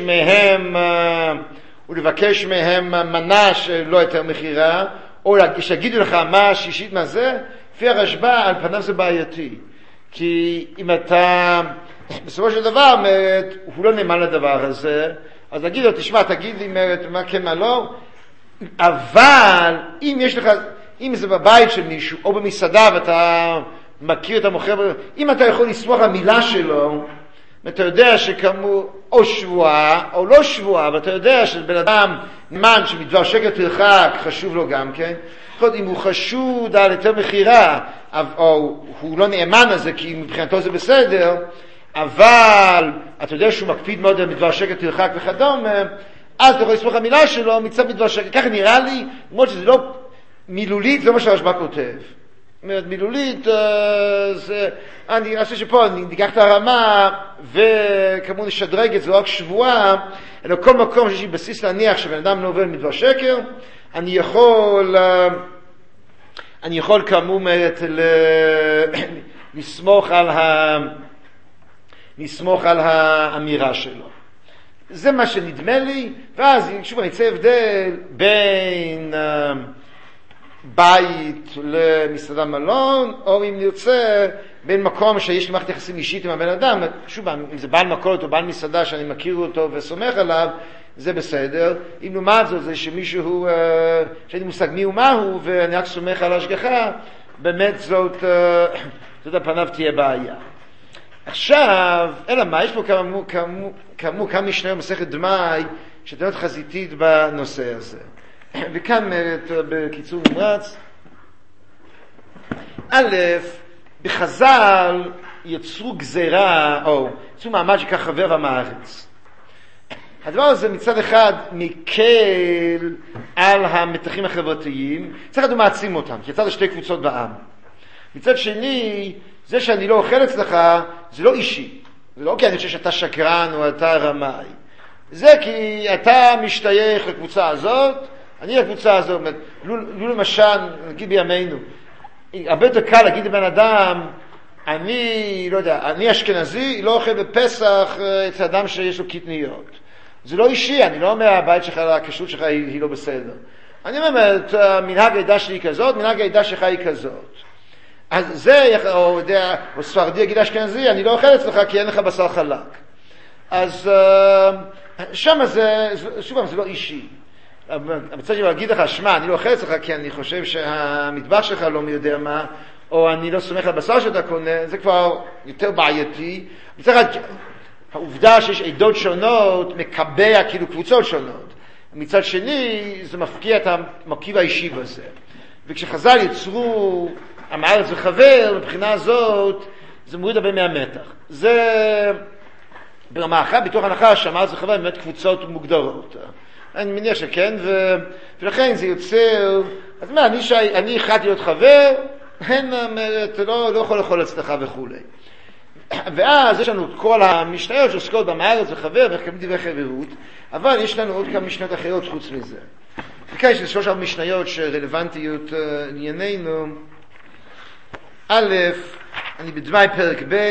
A: מהם מנה שלא יותר מחירה, או שיגידו לך מה שישית מה זה, לפי הרשב"א על פניו זה בעייתי. כי אם אתה בסופו של דבר הוא לא נאמן לדבר הזה, אז נגיד לו, תשמע, תגיד לי מה כן מה לא, אבל אם זה בבית של מישהו או במסעדה ואתה מכיר את המוכר, אם אתה יכול לסמוך על מילה שלו, ואתה יודע שכמו או שבועה או לא שבועה, ואתה יודע שבן אדם נאמן שמדבר שקר תרחק חשוב לו גם כן, אם הוא חשוד על יותר מחירה, או הוא לא נאמן על זה כי מבחינתו זה בסדר, אבל אתה יודע שהוא מקפיד מאוד על מדבר שקר תרחק וכדומה, אז אתה יכול לסמוך על המילה שלו מצד מדבר שקר. ככה נראה לי, למרות שזה לא מילולית זה מה שהרשב"א כותב. זאת אומרת, מילולית, אני חושב שפה ניקח את הרמה, וכמובן נשדרג את זה לא רק שבועה, אלא כל מקום שיש לי בסיס להניח שבן אדם לא עובר מדבר שקר, אני יכול כמובן לסמוך על האמירה שלו. זה מה שנדמה לי, ואז שוב אני אצא הבדל בין בית למסעדה מלון, או אם נרצה בין מקום שיש לי מערכת יחסים אישית עם הבן אדם, שוב, אם זה בעל מכולת או בעל מסעדה שאני מכיר אותו וסומך עליו, זה בסדר. אם לעומת זאת זה שמישהו, שאין לי מושג מי הוא מהו, ואני רק סומך על השגחה, באמת זאת הפניו תהיה בעיה. עכשיו, אלא מה, יש פה כאמור כמה משניות מסכת דמאי שתנות חזיתית בנושא הזה. וכאן בקיצור נמרץ, א', בחז"ל יצרו גזירה, או יצרו מעמד שכך חבר עם הארץ. הדבר הזה מצד אחד מקל על המתחים החברתיים, מצד אחד הוא מעצים אותם, כי יצא לשתי קבוצות בעם. מצד שני, זה שאני לא אוכל אצלך, זה לא אישי. זה לא כי אני חושב שאתה שקרן או אתה רמאי. זה כי אתה משתייך לקבוצה הזאת, אני לקבוצה הזאת. לו למשל, נגיד בימינו, הרבה יותר קל להגיד לבן אדם, אני אשכנזי, לא אוכל בפסח אצל אדם שיש לו קטניות. זה לא אישי, אני לא אומר הבית שלך, הכשרות שלך היא לא בסדר. אני אומר, מנהג העדה שלי כזאת, מנהג העדה שלך היא כזאת. אז זה, או ספרדי יגיד אשכנזי, אני לא אוכל אצלך כי אין לך בשר חלק. אז שם זה, שוב, זה לא אישי. המצב שלי להגיד לך, שמע, אני לא אוכל אצלך כי אני חושב שהמטבח שלך לא מי יודע מה, או אני לא סומך על בשר שאתה קונה, זה כבר יותר בעייתי. מצד העובדה שיש עדות שונות מקבע כאילו קבוצות שונות. מצד שני, זה מפקיע את המרכיב האישי בזה. וכשחז"ל יצרו עם הארץ וחבר, מבחינה הזאת, זה מוריד הרבה מהמתח. זה ברמה אחת, בתוך הנחה שעם הארץ וחבר באמת קבוצות מוגדרות. אני מניח שכן, ולכן זה יוצר, אז מה, אני החלטתי להיות חבר, לא יכול לאכול אצלך וכו'. ואז יש לנו את כל המשניות שעוסקות בעם הארץ וחבר, וכמה דברי חברות, אבל יש לנו עוד כמה משניות אחרות חוץ מזה. וכאן יש 3 משניות שרלוונטיות לענייננו. א', אני בדמאי פרק ב',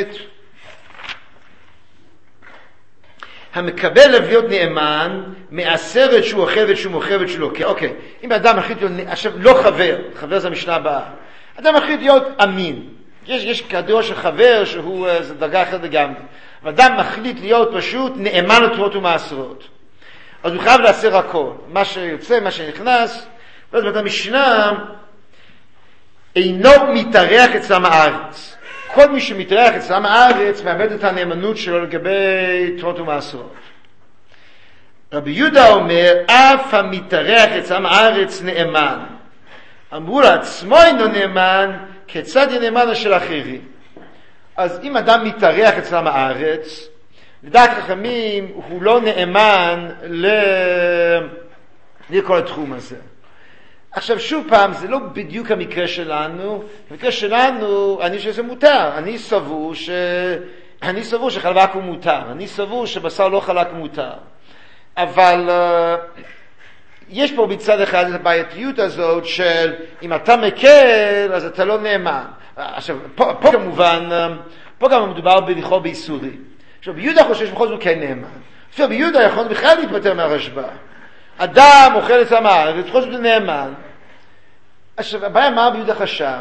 A: המקבל להיות נאמן, מעשרת שהוא אוכל ושהוא מוכר ושהוא לוקח. אוקיי, אם האדם מחליט להיות, עכשיו לא חבר זה המשנה הבאה, אדם מחליט להיות אמין. יש כדור של חבר שהוא זה דרגה אחרת לגמרי. ואדם מחליט להיות פשוט נאמן לתרומות ומעשרות. אז הוא חייב לעשר הכל. מה שיוצא, מה שנכנס, ואז המשנה אינו מתארח אצלם הארץ. כל מי שמתארח אצלם הארץ מאבד את הנאמנות שלו לגבי תרומות ומעשרות. רבי יהודה אומר, אף המתארח אצלם הארץ נאמן. אמרו לעצמו אינו נאמן, כיצד יהיה נאמן של אחרים. אז אם אדם מתארח אצלם הארץ, לדעת חכמים הוא לא נאמן לכל התחום הזה. עכשיו שוב פעם, זה לא בדיוק המקרה שלנו. במקרה שלנו, אני חושב שזה מותר. אני סבור שחלק הוא מותר. אני סבור שבשר לא חלק מותר. אבל יש פה מצד אחד את הבעייתיות הזאת של אם אתה מקל, אז אתה לא נאמן. עכשיו, פה כמובן, פה גם מדובר בלכאורה באיסורים. עכשיו, ביהודה חושב שבכל זאת כן נאמן. עכשיו, ביהודה יכול בכלל להתפטר מהרשב"א. אדם אוכל את הארץ, בכל זאת נאמן. עכשיו, הבעיה מה ביהודה חשב?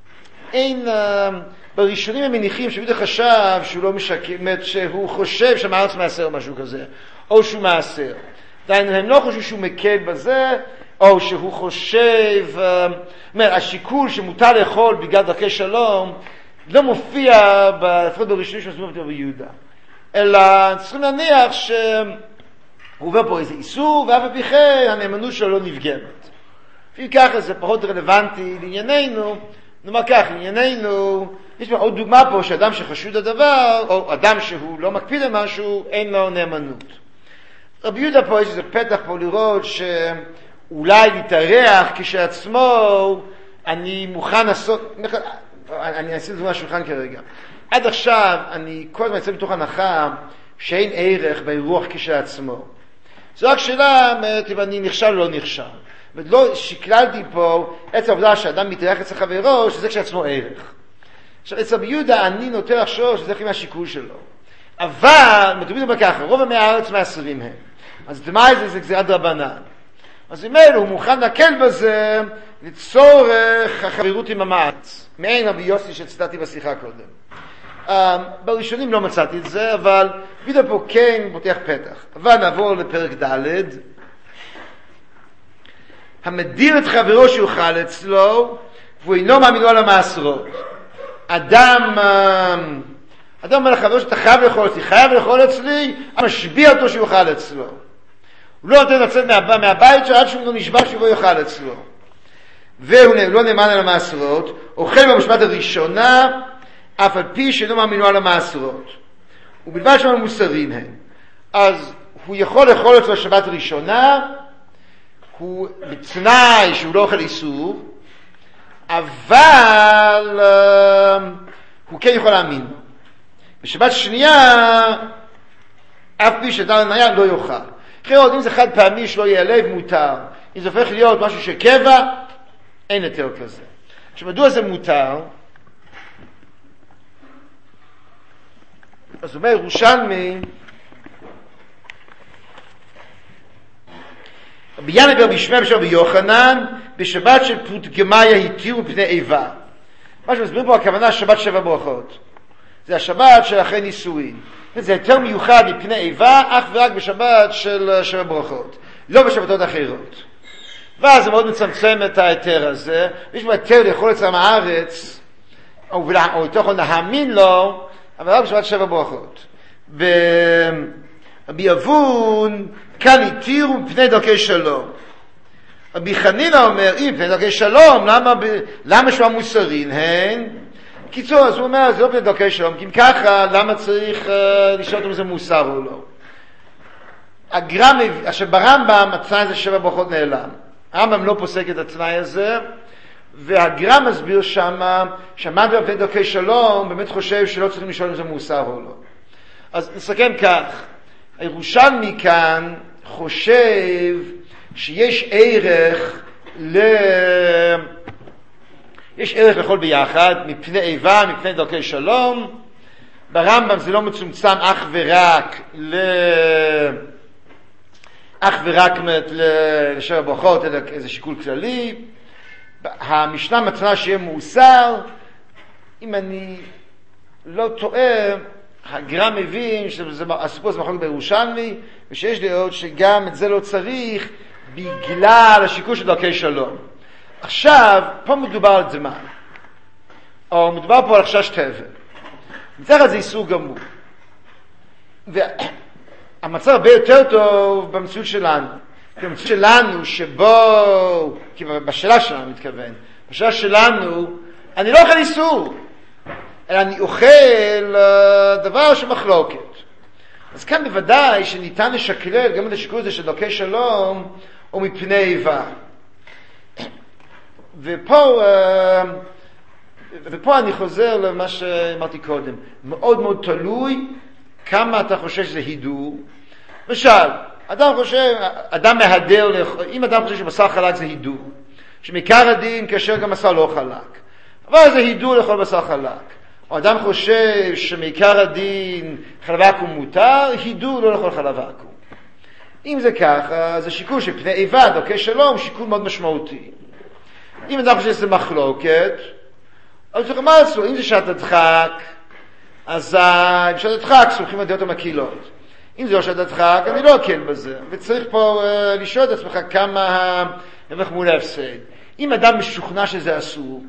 A: בראשונים הם מניחים שביהודה חשב שהוא לא משקר, שהוא חושב שהארץ מעשר או משהו כזה, או שהוא מעשר. הם לא חושבים שהוא מקל בזה, או שהוא חושב, השיקול שמותר לאכול בגלל דרכי שלום, לא מופיע לפחות בראשונים שמסבירים אותו ביהודה. אלא צריכים להניח שהוא עובר פה איזה איסור, ואף על פי כן הנאמנות שלו לא נפגמת. לפי ככה זה פחות רלוונטי לענייננו. נאמר כך, לענייננו, יש עוד דוגמה פה שאדם שחשוד הדבר, או אדם שהוא לא מקפיד על משהו, אין לו נאמנות. רבי יהודה פה יש איזה פתח פה לראות אולי להתארח כשעצמו, אני מוכן לעשות, אני אעשה את זה מהשולחן כרגע. עד עכשיו אני כל הזמן יצא מתוך הנחה שאין ערך באירוח כשעצמו. זו רק שאלה, אם אני נכשל או לא נכשל. ולא שקללתי פה את העובדה שאדם מתארח אצל חברו, שזה כשעצמו ערך. עכשיו, אצל יהודה אני נוטה לחשוב שזה הכי מהשיקול שלו. אבל, מדברים אומר ככה, רוב עמי הארץ מעשרים הם. אז דמי זה גזירת דרבנן. אז אם אלו, הוא מוכן להקל בזה לצורך החברות עם המעץ. מעין רבי יוסי שציטטתי בשיחה קודם. בראשונים לא מצאתי את זה, אבל וידא פה כן פותח פתח. אבל נעבור לפרק ד'. המדיר את חברו שיוכל אצלו, והוא אינו מאמינו על המעשרות. אדם אומר לחברו שאתה חייב לאכול אצלי, חייב לאכול אצלי, משביע אותו שיוכל אצלו. הוא לא נותן לצאת מהבית שעד שהוא לא נשבע שהוא יאכל אצלו. והוא לא נאמן על המעשרות, אוכל במשפט הראשונה, אף על פי שאינו מאמינו על המעשרות. ובלבד שהם מוסריים הם. אז הוא יכול לאכול אצלו שבת ראשונה, הוא בתנאי שהוא לא אוכל איסור, אבל הוא כן יכול להאמין. בשבת שנייה, אף פי שאדם לניה לא יאכל. אחרת, אם זה חד פעמי שלא יהיה לב, מותר. אם זה הופך להיות משהו שקבע, אין יותר כזה. עכשיו, מדוע זה מותר? אז הוא אומר, ירושלמי, רבי ינאי בשמי בשם רבי יוחנן, בשבת של פוטגמיה התירו מפני איבה. מה שמסביר פה הכוונה שבת שבע ברכות. זה השבת של אחרי נישואין. זה יותר מיוחד מפני איבה, אך ורק בשבת של שבע ברכות. לא בשבתות אחרות. ואז זה מאוד מצמצם את ההיתר הזה. יש בו היתר לאכול אצלם הארץ, או יותר יכול להאמין לו, אבל רק בשבת שבע ברכות. רבי אבון, כאן התירו מפני דרכי שלום. רבי חנינא אומר, אם מפני דרכי שלום, למה שהוא המוסרין הן? קיצור, אז הוא אומר, זה לא מפני דרכי שלום, כי אם ככה, למה צריך לשאול אם זה מוסר או לא? עכשיו ברמב"ם, התנאי הזה שבע ברכות נעלם. הרמב"ם לא פוסק את התנאי הזה, והגר"א מסביר שמה, שהמן מפני דרכי שלום, באמת חושב שלא צריכים לשאול אם זה מוסר או לא. אז נסכם כך, הירושלמי כאן חושב שיש ערך יש ערך לכל ביחד, מפני איבה, מפני דרכי שלום. ברמב"ם זה לא מצומצם אך ורק לשבע ברכות, אלא איזה שיקול כללי. המשנה מצנה שיהיה מוסר, אם אני לא טועה, הגר"א מבין שהסיפור זה מחלוקת בירושלמי, ושיש דעות שגם את זה לא צריך בגלל השיקול של דרכי שלום. עכשיו, פה מדובר על זמן, או מדובר פה על חשש תבל. מצד זה איסור גמור. והמצב הרבה יותר טוב במציאות שלנו. כי במציאות שלנו שבו, כי בשאלה שלנו מתכוון, בשאלה שלנו, אני לא אוכל איסור, אלא אני אוכל דבר שמחלוקת. אז כאן בוודאי שניתן לשקלל גם את השיקול הזה של דרכי שלום, או מפני איבה. ופה אני חוזר למה שאמרתי קודם. מאוד מאוד תלוי כמה אתה חושב שזה הידור. למשל, אדם מהדר, אם אדם חושב שבשר חלק זה הידור, שמעיקר הדין כאשר גם בשר לא חלק, אבל זה הידור לאכול בשר חלק. או אדם חושב שמעיקר הדין חלב עקום מותר, הידור לא לאכול חלב עקום. אם זה ככה, זה שיקול שפני איבה, דרכי שלום, שיקול מאוד משמעותי. אם אדם חושב שזה מחלוקת, אז צריך מה לעשות, אם זה שעת הדחק, אז אם שעת הדחק, סומכים על דעות המקילות. אם זה לא שעת הדחק, אני לא אקל בזה. וצריך פה לשאול את עצמך כמה רווח מול ההפסד. אם אדם משוכנע שזה אסור,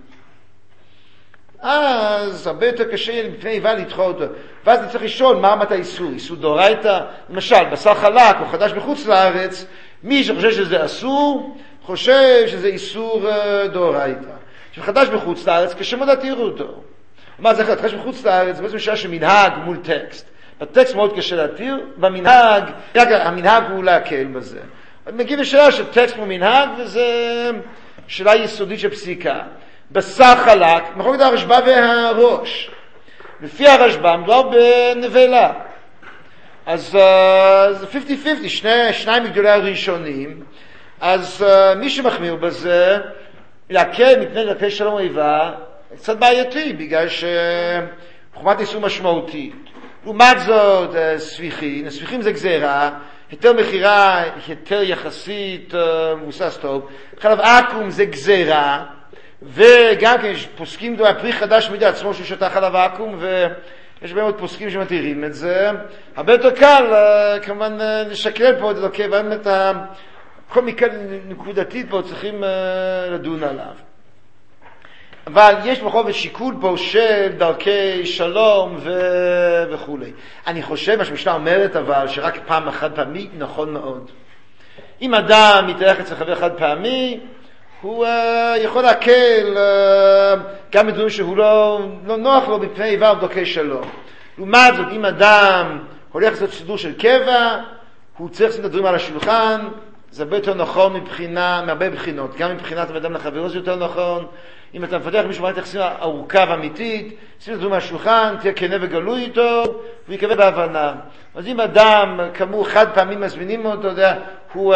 A: אז הרבה יותר קשה יהיה מפני איבה לדחות אותו. ואז אני צריך לשאול מה רמת האיסור. איסור דאורייתא, למשל, בשר חלק או חדש בחוץ לארץ, מי שחושב שזה אסור, חושב שזה איסור דאורייתא. שחדש בחוץ לארץ, קשה מאוד להתיר אותו. מה זה חדש בחוץ לארץ? זה בעצם שאלה שמנהג מול טקסט. בטקסט מאוד קשה להתיר, המנהג הוא להקל בזה. מגיעים לשאלה של טקסט ומנהג, וזה שאלה יסודית של פסיקה. בשר חלק, מחלוקת הרשב"א והראש. לפי הרשב"א מדובר בנבלה. אז זה 50-50, שניים מגדולי הראשונים. אז מי שמחמיר בזה, להקל מפני דרכי שלום ואיבה, קצת בעייתי, בגלל שחומת איסור משמעותית. לעומת זאת, ספיחים זה גזירה, היתר מחירה, היתר יחסית מבוסס טוב, חלב עקום זה גזירה, וגם כן פוסקים דומה פרי חדש מידי עצמו שהוא שתה חלב עקום, ויש באמת פוסקים שמתירים את זה. הרבה יותר קל, כמובן, לשקלל פה את אלוקי, באמת כל מקרה נקודתית פה צריכים לדון עליו. אבל יש בכל זאת שיקול פה של דרכי שלום וכו'. אני חושב, מה שמשנה אומרת אבל, שרק פעם חד פעמי, נכון מאוד. אם אדם מתארח אצל חבר חד פעמי, הוא יכול להקל גם בדברים שהוא לא נוח לו בפני איבה ודרכי שלום. לעומת זאת, אם אדם הולך לעשות סידור של קבע, הוא צריך לשים את הדברים על השולחן, זה הרבה יותר נכון מהרבה בחינות. גם מבחינת אדם לחברו זה יותר נכון. אם אתה מפתח מישהו מערכת יחסים ארוכה ואמיתית, שים את הדברים על השולחן, תהיה כנה וגלוי איתו, הוא יקבל בהבנה. אז אם אדם, כאמור, חד פעמים מזמינים אותו, הוא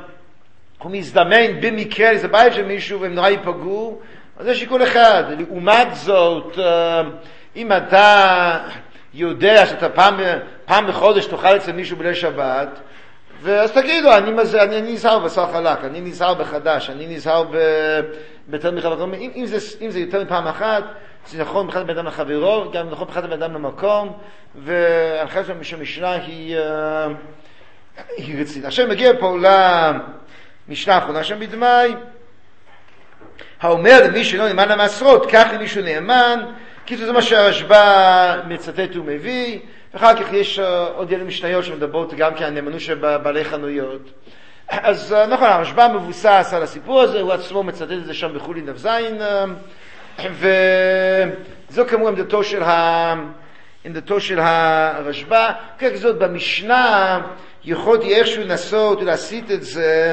A: מזדמן במקרה איזה בית של מישהו והם נורא ייפגעו, אז זה שיקול אחד. לעומת זאת, אם אתה יודע שאתה פעם בחודש תאכל אצל מישהו בליל שבת, ואז תגידו, אני נזהר בשר חלק, אני נזהר בחדש, אני נזהר ביותר מחבר. אם זה יותר מפעם אחת, זה נכון מבחינת בן אדם לחברו, גם נכון מבחינת בן אדם למקום, והנחת שהמשנה היא רצינית. עכשיו מגיע פה למשנה האחרונה שם בדמאי, האומר למי שלא נאמן למעשרות, כך למישהו נאמן, כי זה מה שהרשב"א מצטט ומביא, ואחר כך יש עוד ילד משניות שמדברות גם כן הנאמנות של בעלי חנויות. אז נכון, הרשב"א מבוסס על הסיפור הזה, הוא עצמו מצטט את זה שם בחולין נ"ז, וזו כמובן עמדתו של הרשב"א. כך זאת במשנה יכולתי איכשהו לנסות להסיט את זה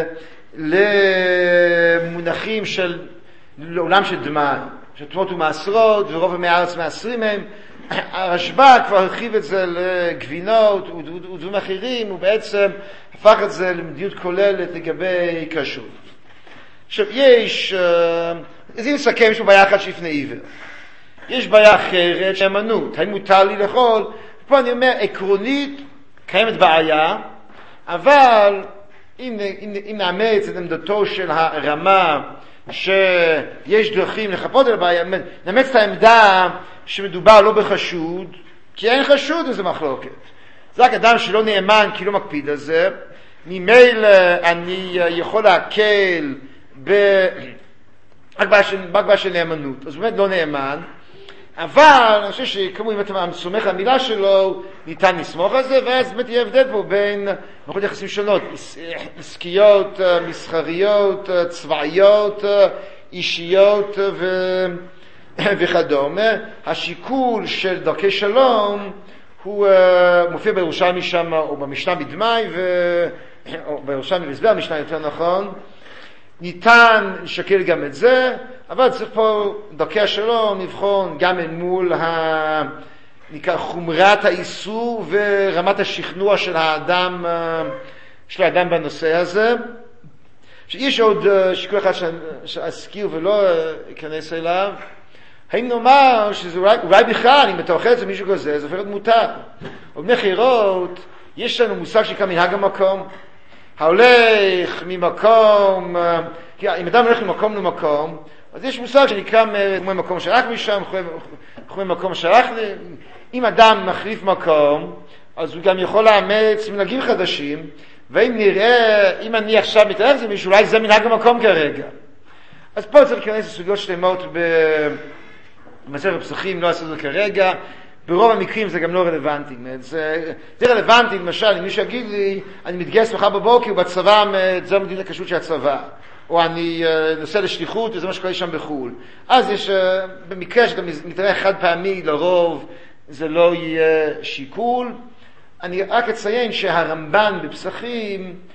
A: למונחים לעולם של דמאי, שתמות ומעשרות, ורוב עמי הארץ מעשרים הם. הרשב"א כבר הרחיב את זה לגבינות ודברים אחרים, הוא בעצם הפך את זה למדיניות כוללת לגבי כשרות. עכשיו אז אם נסכם, יש פה בעיה אחת שלפני עיוור. יש בעיה אחרת, נאמנות, האם מותר לי לאכול? פה אני אומר, עקרונית קיימת בעיה, אבל אם נאמץ את עמדתו של הרמה, שיש דרכים לחפות על הבעיה, נאמץ את העמדה שמדובר לא בחשוד, כי אין חשוד איזה מחלוקת. זה רק אדם שלא נאמן כי לא מקפיד על זה, ממילא אני יכול להקל רק בעיה של נאמנות, אז באמת לא נאמן, אבל אני חושב שכמו אם אתה סומך על המילה שלו, ניתן לסמוך על זה, ואז באמת יהיה הבדל פה בין מערכות יחסים שונות, עסקיות, מסחריות, צבאיות, אישיות וכדומה. השיקול של דרכי שלום הוא מופיע בירושלמי שם, או במשנה בדמאי, או בירושלמי בסבר המשנה יותר נכון. ניתן לשקל גם את זה, אבל צריך פה דרכי השלום לבחון גם מול נקרא חומרת האיסור ורמת השכנוע של האדם בנושא הזה. יש עוד שיקול אחד שאזכיר ולא אכנס אליו. האם נאמר שזה אולי בכלל, אם אתה אוכל את זה מישהו כזה, זה הופך להיות מותר. או בני חירות, יש לנו מושג שנקרא מנהג המקום. ההולך ממקום, אם אדם הולך ממקום למקום, אז יש מושג שנקרא מקום שלח משם, מקום שלח. אם אדם מחליף מקום, אז הוא גם יכול לאמץ מנהגים חדשים, ואם נראה, אם אני עכשיו מתאר זה מישהו, אולי זה מנהג המקום כרגע. אז פה צריך להיכנס לסוגיות שלמות במסכת פסחים, לא עשו זה כרגע. ברוב המקרים זה גם לא רלוונטי. זה רלוונטי, למשל, אם מישהו יגיד לי, אני מתגייס מחר בבוקר, ובצבא, זה מדין הכשרות של הצבא. או אני נוסע לשליחות, וזה מה שקורה שם בחו"ל. אז יש, במקרה שאתה מתארח חד פעמי, לרוב, זה לא יהיה שיקול. אני רק אציין שהרמב"ן בפסחים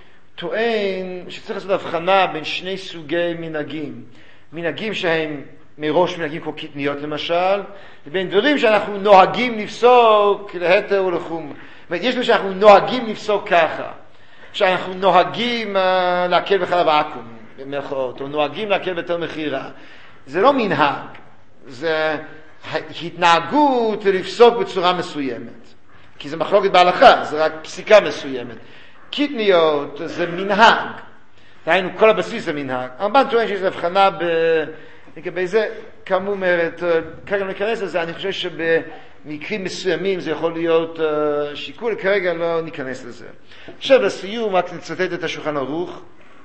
A: טוען שצריך לעשות הבחנה בין שני סוגי מנהגים. מנהגים שהם מראש מנהגים כמו קטניות למשל, לבין דברים שאנחנו נוהגים לפסוק להיתר ולחומרה. זאת אומרת, יש לנו שאנחנו נוהגים לפסוק ככה, שאנחנו נוהגים להקל בחלב עכו"ם, במרכאות, או נוהגים להקל בהיתר מכירה. זה לא מנהג, זה התנהגות לפסוק בצורה מסוימת. כי זה מחלוקת בהלכה, זה רק פסיקה מסוימת. קטניות זה מנהג. דהיינו, כל הבסיס זה מנהג. הרמב"ן טוען שיש הבחנה לגבי זה, כאמור אומרת, כרגע ניכנס לזה, אני חושב שבמקרים מסוימים זה יכול להיות שיקול, כרגע לא ניכנס לזה. עכשיו לסיום, רק נצטט את השולחן ערוך.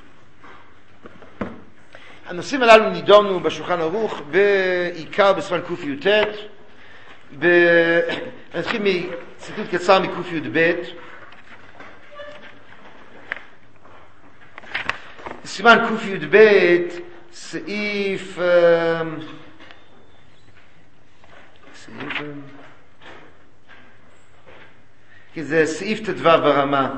A: הנושאים הללו נידונו בשולחן ערוך בעיקר בסימן קי"ט. נתחיל מציטוט קצר מקי"ב. סימן קי"ב, סעיף זה סעיף ט"ו ברמה.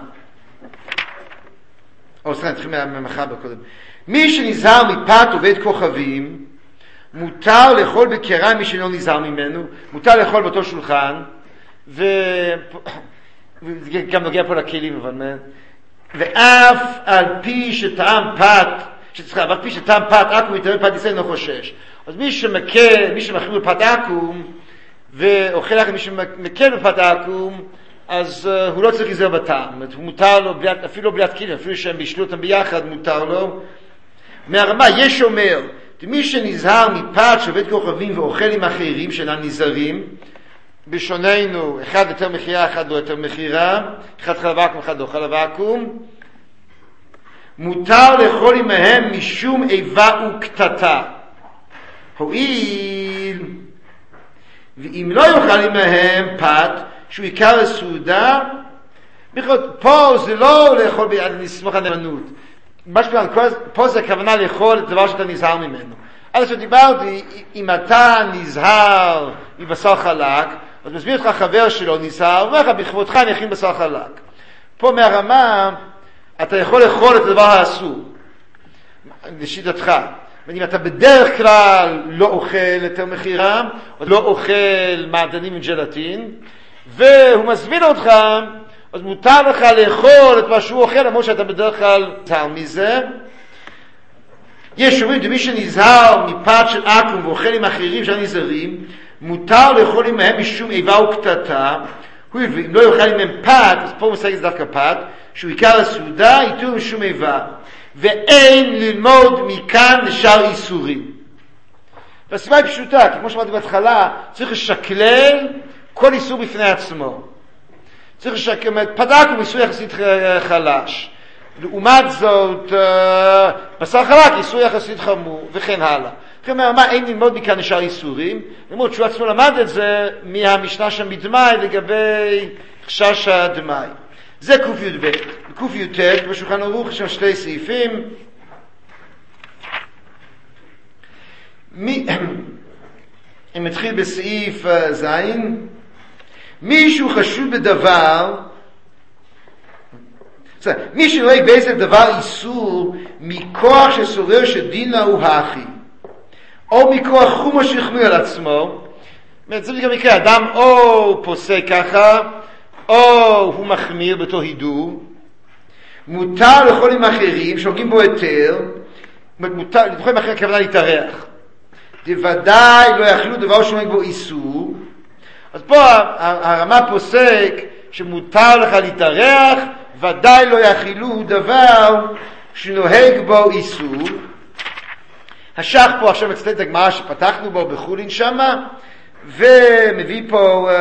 A: נתחיל מהמחבר קודם. מי שנזהר מפת ובית כוכבים, מותר לאכול בקריים מי שלא נזהר ממנו, מותר לאכול באותו שולחן, וזה גם נוגע פה לכלים, אבל ואף על פי שטעם פת, על פי שטעם פת עכו"ם יתאמר פת ישראל לא חושש. אז מי שמחמיר בפת עכו"ם ואוכל אחרי מי שמקל בפת עכו"ם, אז הוא לא צריך להיזהר בטעם. הוא מותר לו, אפילו בלי התקילים, אפילו שהם בישלו אותם ביחד, מותר לו. מהרמה יש אומר, מי שנזהר מפת של בית כוכבים ואוכל עם אחרים שאינם נזהרים, בשוננו, אחד יותר מכירה, אחד לא יותר מכירה, אחד חלב עכו"ם, אחד לא חלב עכו"ם, מותר לאכול עמהם משום איבה וקטטה. הואיל, ואם לא יאכל עמהם פת, שהוא עיקר הסעודה, פה זה לא לאכול ביד נסמוך הנאמנות. פה זה הכוונה לאכול את דבר שאתה נזהר ממנו. אז שדיברתי, אם אתה נזהר מבשר חלק, אז מסביר אותך חבר שלו נזהר, אומר לך, בכבודך אני אכין בשר חלק. פה מהרמה, אתה יכול לאכול את הדבר האסור, לשיטתך. ואם אתה בדרך כלל לא אוכל יותר מכירה, או לא אוכל מעדנים עם ג'לטין, והוא מזמין אותך, אז מותר לך לאכול את מה שהוא אוכל, למרות שאתה בדרך כלל נזהר מזה. יש אומרים, מי שנזהר מפת של עכו"ם ואוכל עם אחרים שנזהרים, מותר לאכול עמהם משום איבה וקטטה. אם לא יאכל עמהם פת, אז פה מושג זה דווקא פת, שהוא עיקר הסעודה, איתור משום איבה. ואין ללמוד מכאן לשאר איסורים. והסיבה היא פשוטה, כמו שאמרתי בהתחלה, צריך לשקלל כל איסור בפני עצמו. צריך לשקלל, פת עכו"ם איסור יחסית חלש. לעומת זאת, בשר חלק איסור יחסית חמור, וכן הלאה. כלומר, מה אין ללמוד מכאן לשאר איסורים? למרות שהוא עצמו למד את זה מהמשנה שם מדמאי לגבי חשש הדמאי. זה קי"ב. קי"ט, בשולחן ערוך, יש שם שתי סעיפים. אני מתחיל בסעיף ז'. מישהו חשוד בדבר, מי שנוהג באיזה דבר איסור מכוח שסובר שדינה הוא האחי, או מכוח חומר שהחמיר על עצמו, זה גם מקרה, אדם או פוסק ככה, או הוא מחמיר בתור הידור, מותר לאכול עם אחרים שוגעים בו היתר, מותר לאכול עם אחרים הכוונה להתארח, בוודאי לא יאכילו דבר שנוהג בו איסור. אז פה הרמה פוסק שמותר לך להתארח, ודאי לא יאכילו דבר שנוהג בו איסור. השח פה עכשיו מצטט את הגמרא שפתחנו בו בחולין שמה, ומביא פה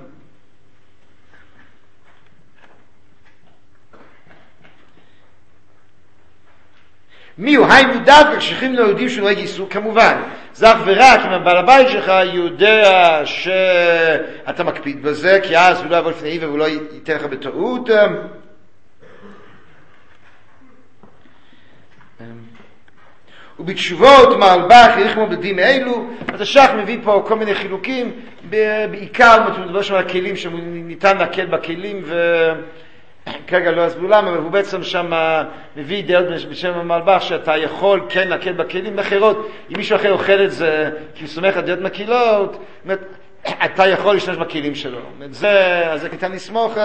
A: מיהו? היינו דווקא כשכם לא יודעים שהוא נוהג איסור, כמובן זה אך ורק אם הבעל הבית שלך יודע שאתה מקפיד בזה, כי אז הוא לא יבוא לפני עיוור והוא לא ייתן לך בטעות. ובתשובות מעלבך יריחמו בדין אלו. אז השח מביא פה כל מיני חילוקים, בעיקר מדובר שם על הכלים שניתן להקל בכלים, כרגע לא אסביר למה, אבל הוא בעצם שם מביא דעות בשם המלבך שאתה יכול כן להקל בכלים אחרות. אם מישהו אחר אוכל את זה כי הוא סומך על דעות מקילות, אתה יכול להשתמש בכלים שלו. זה ניתן לסמוך.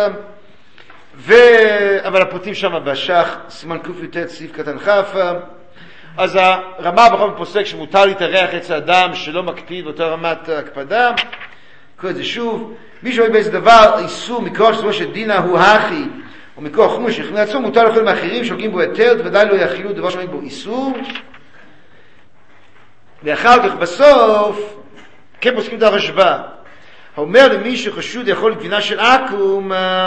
A: אבל הפרטים שם בשח, סימן ק"ט סעיף קטן כ'. אז הרמה בכל פוסק שמותר להתארח אצל אדם שלא מקפיד באותה רמת הקפדה. קורא את זה שוב. מי שאומר באיזה דבר איסור מכוח שסברו שדינה הוא הכי, או מכוח חומש שכנע עצמו, מותר לאכול מאחרים שוגעים בו היתר, ודאי לא יאכילו דבר שאומרים בו איסור. ואחר כך בסוף, כן פוסקים את הרשב"א. האומר למי שחשוד יכול גבינה של עכו"ם,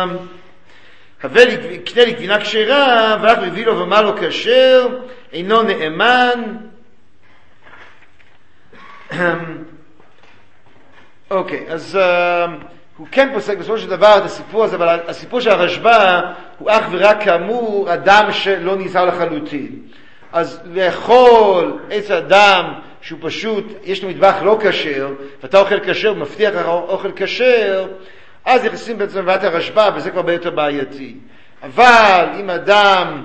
A: קנה לי גבינה כשרה, ורק מביא לו ומה לו כשר, אינו נאמן. אוקיי, אז הוא כן פוסק בסופו של דבר את הסיפור הזה, אבל הסיפור של הרשב"א הוא אך ורק כאמור אדם שלא נזהר לחלוטין. אז לאכול עץ אדם שהוא פשוט, יש לו מטבח לא כשר, ואתה אוכל כשר, מבטיח אוכל כשר, אז נכנסים בעצם לבעיית הרשב"א, וזה כבר ביותר בעייתי. אבל אם אדם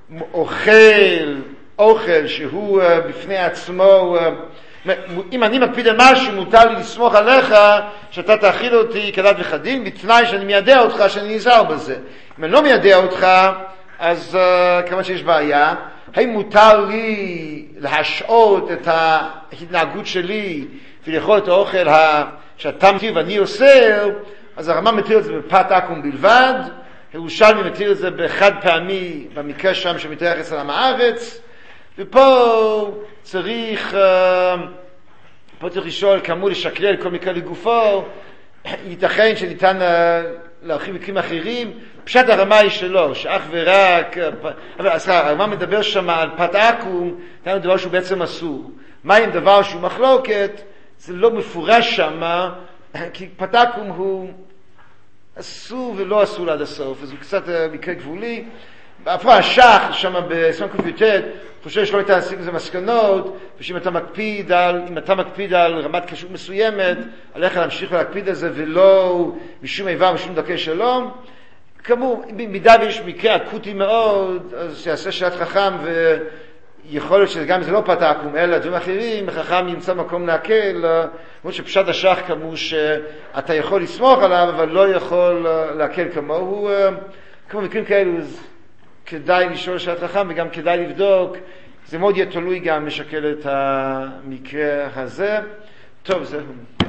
A: אוכל שהוא בפני עצמו, אם אני מקפיד על משהו, מותר לי לסמוך עליך שאתה תאכיל אותי כדת וכדין, בתנאי שאני מיידע אותך שאני נזהר בזה. אם אני לא מיידע אותך, אז כמובן שיש בעיה. האם מותר לי להשעות את ההתנהגות שלי ולאכול את האוכל שאתה מתיר ואני אוסר? אז הרמב"ם מתיר את זה בפת עכו"ם בלבד, ירושלמי מתיר את זה בחד פעמי במקרה שם שמתארח אצל עם הארץ. ופה צריך לשאול כאמור לשקלל כל מקרה לגופו. ייתכן שניתן להרחיב מקרים אחרים. פשט הרמה היא שלו, שאך ורק, אבל הרמה מדבר שם על פת עכו"ם, זה דבר שהוא בעצם אסור. מה אם דבר שהוא מחלוקת? זה לא מפורש שם, כי פת עכו"ם הוא אסור ולא אסור עד הסוף, אז הוא קצת מקרה גבולי. אפילו השח שם בסימן ק"ט חושב שלא הייתה להשיג לזה מסקנות, ושאם אתה מקפיד על רמת כשרות מסוימת, עליך להמשיך ולהקפיד על זה ולא משום איבה משום דרכי שלום. כאמור, במידה ויש מקרה אקוטי מאוד, אז שיעשה שאלת חכם, ויכול להיות שגם זה לא פת עכו"ם אלא דברים אחרים, החכם ימצא מקום להקל, למרות שפשט השח כאמור שאתה יכול לסמוך עליו אבל לא יכול להקל כמוהו. כמו מקרים כאלו כדאי לשאול שאלת חכם וגם כדאי לבדוק, זה מאוד יהיה תלוי גם לשקל את המקרה הזה. טוב, זהו.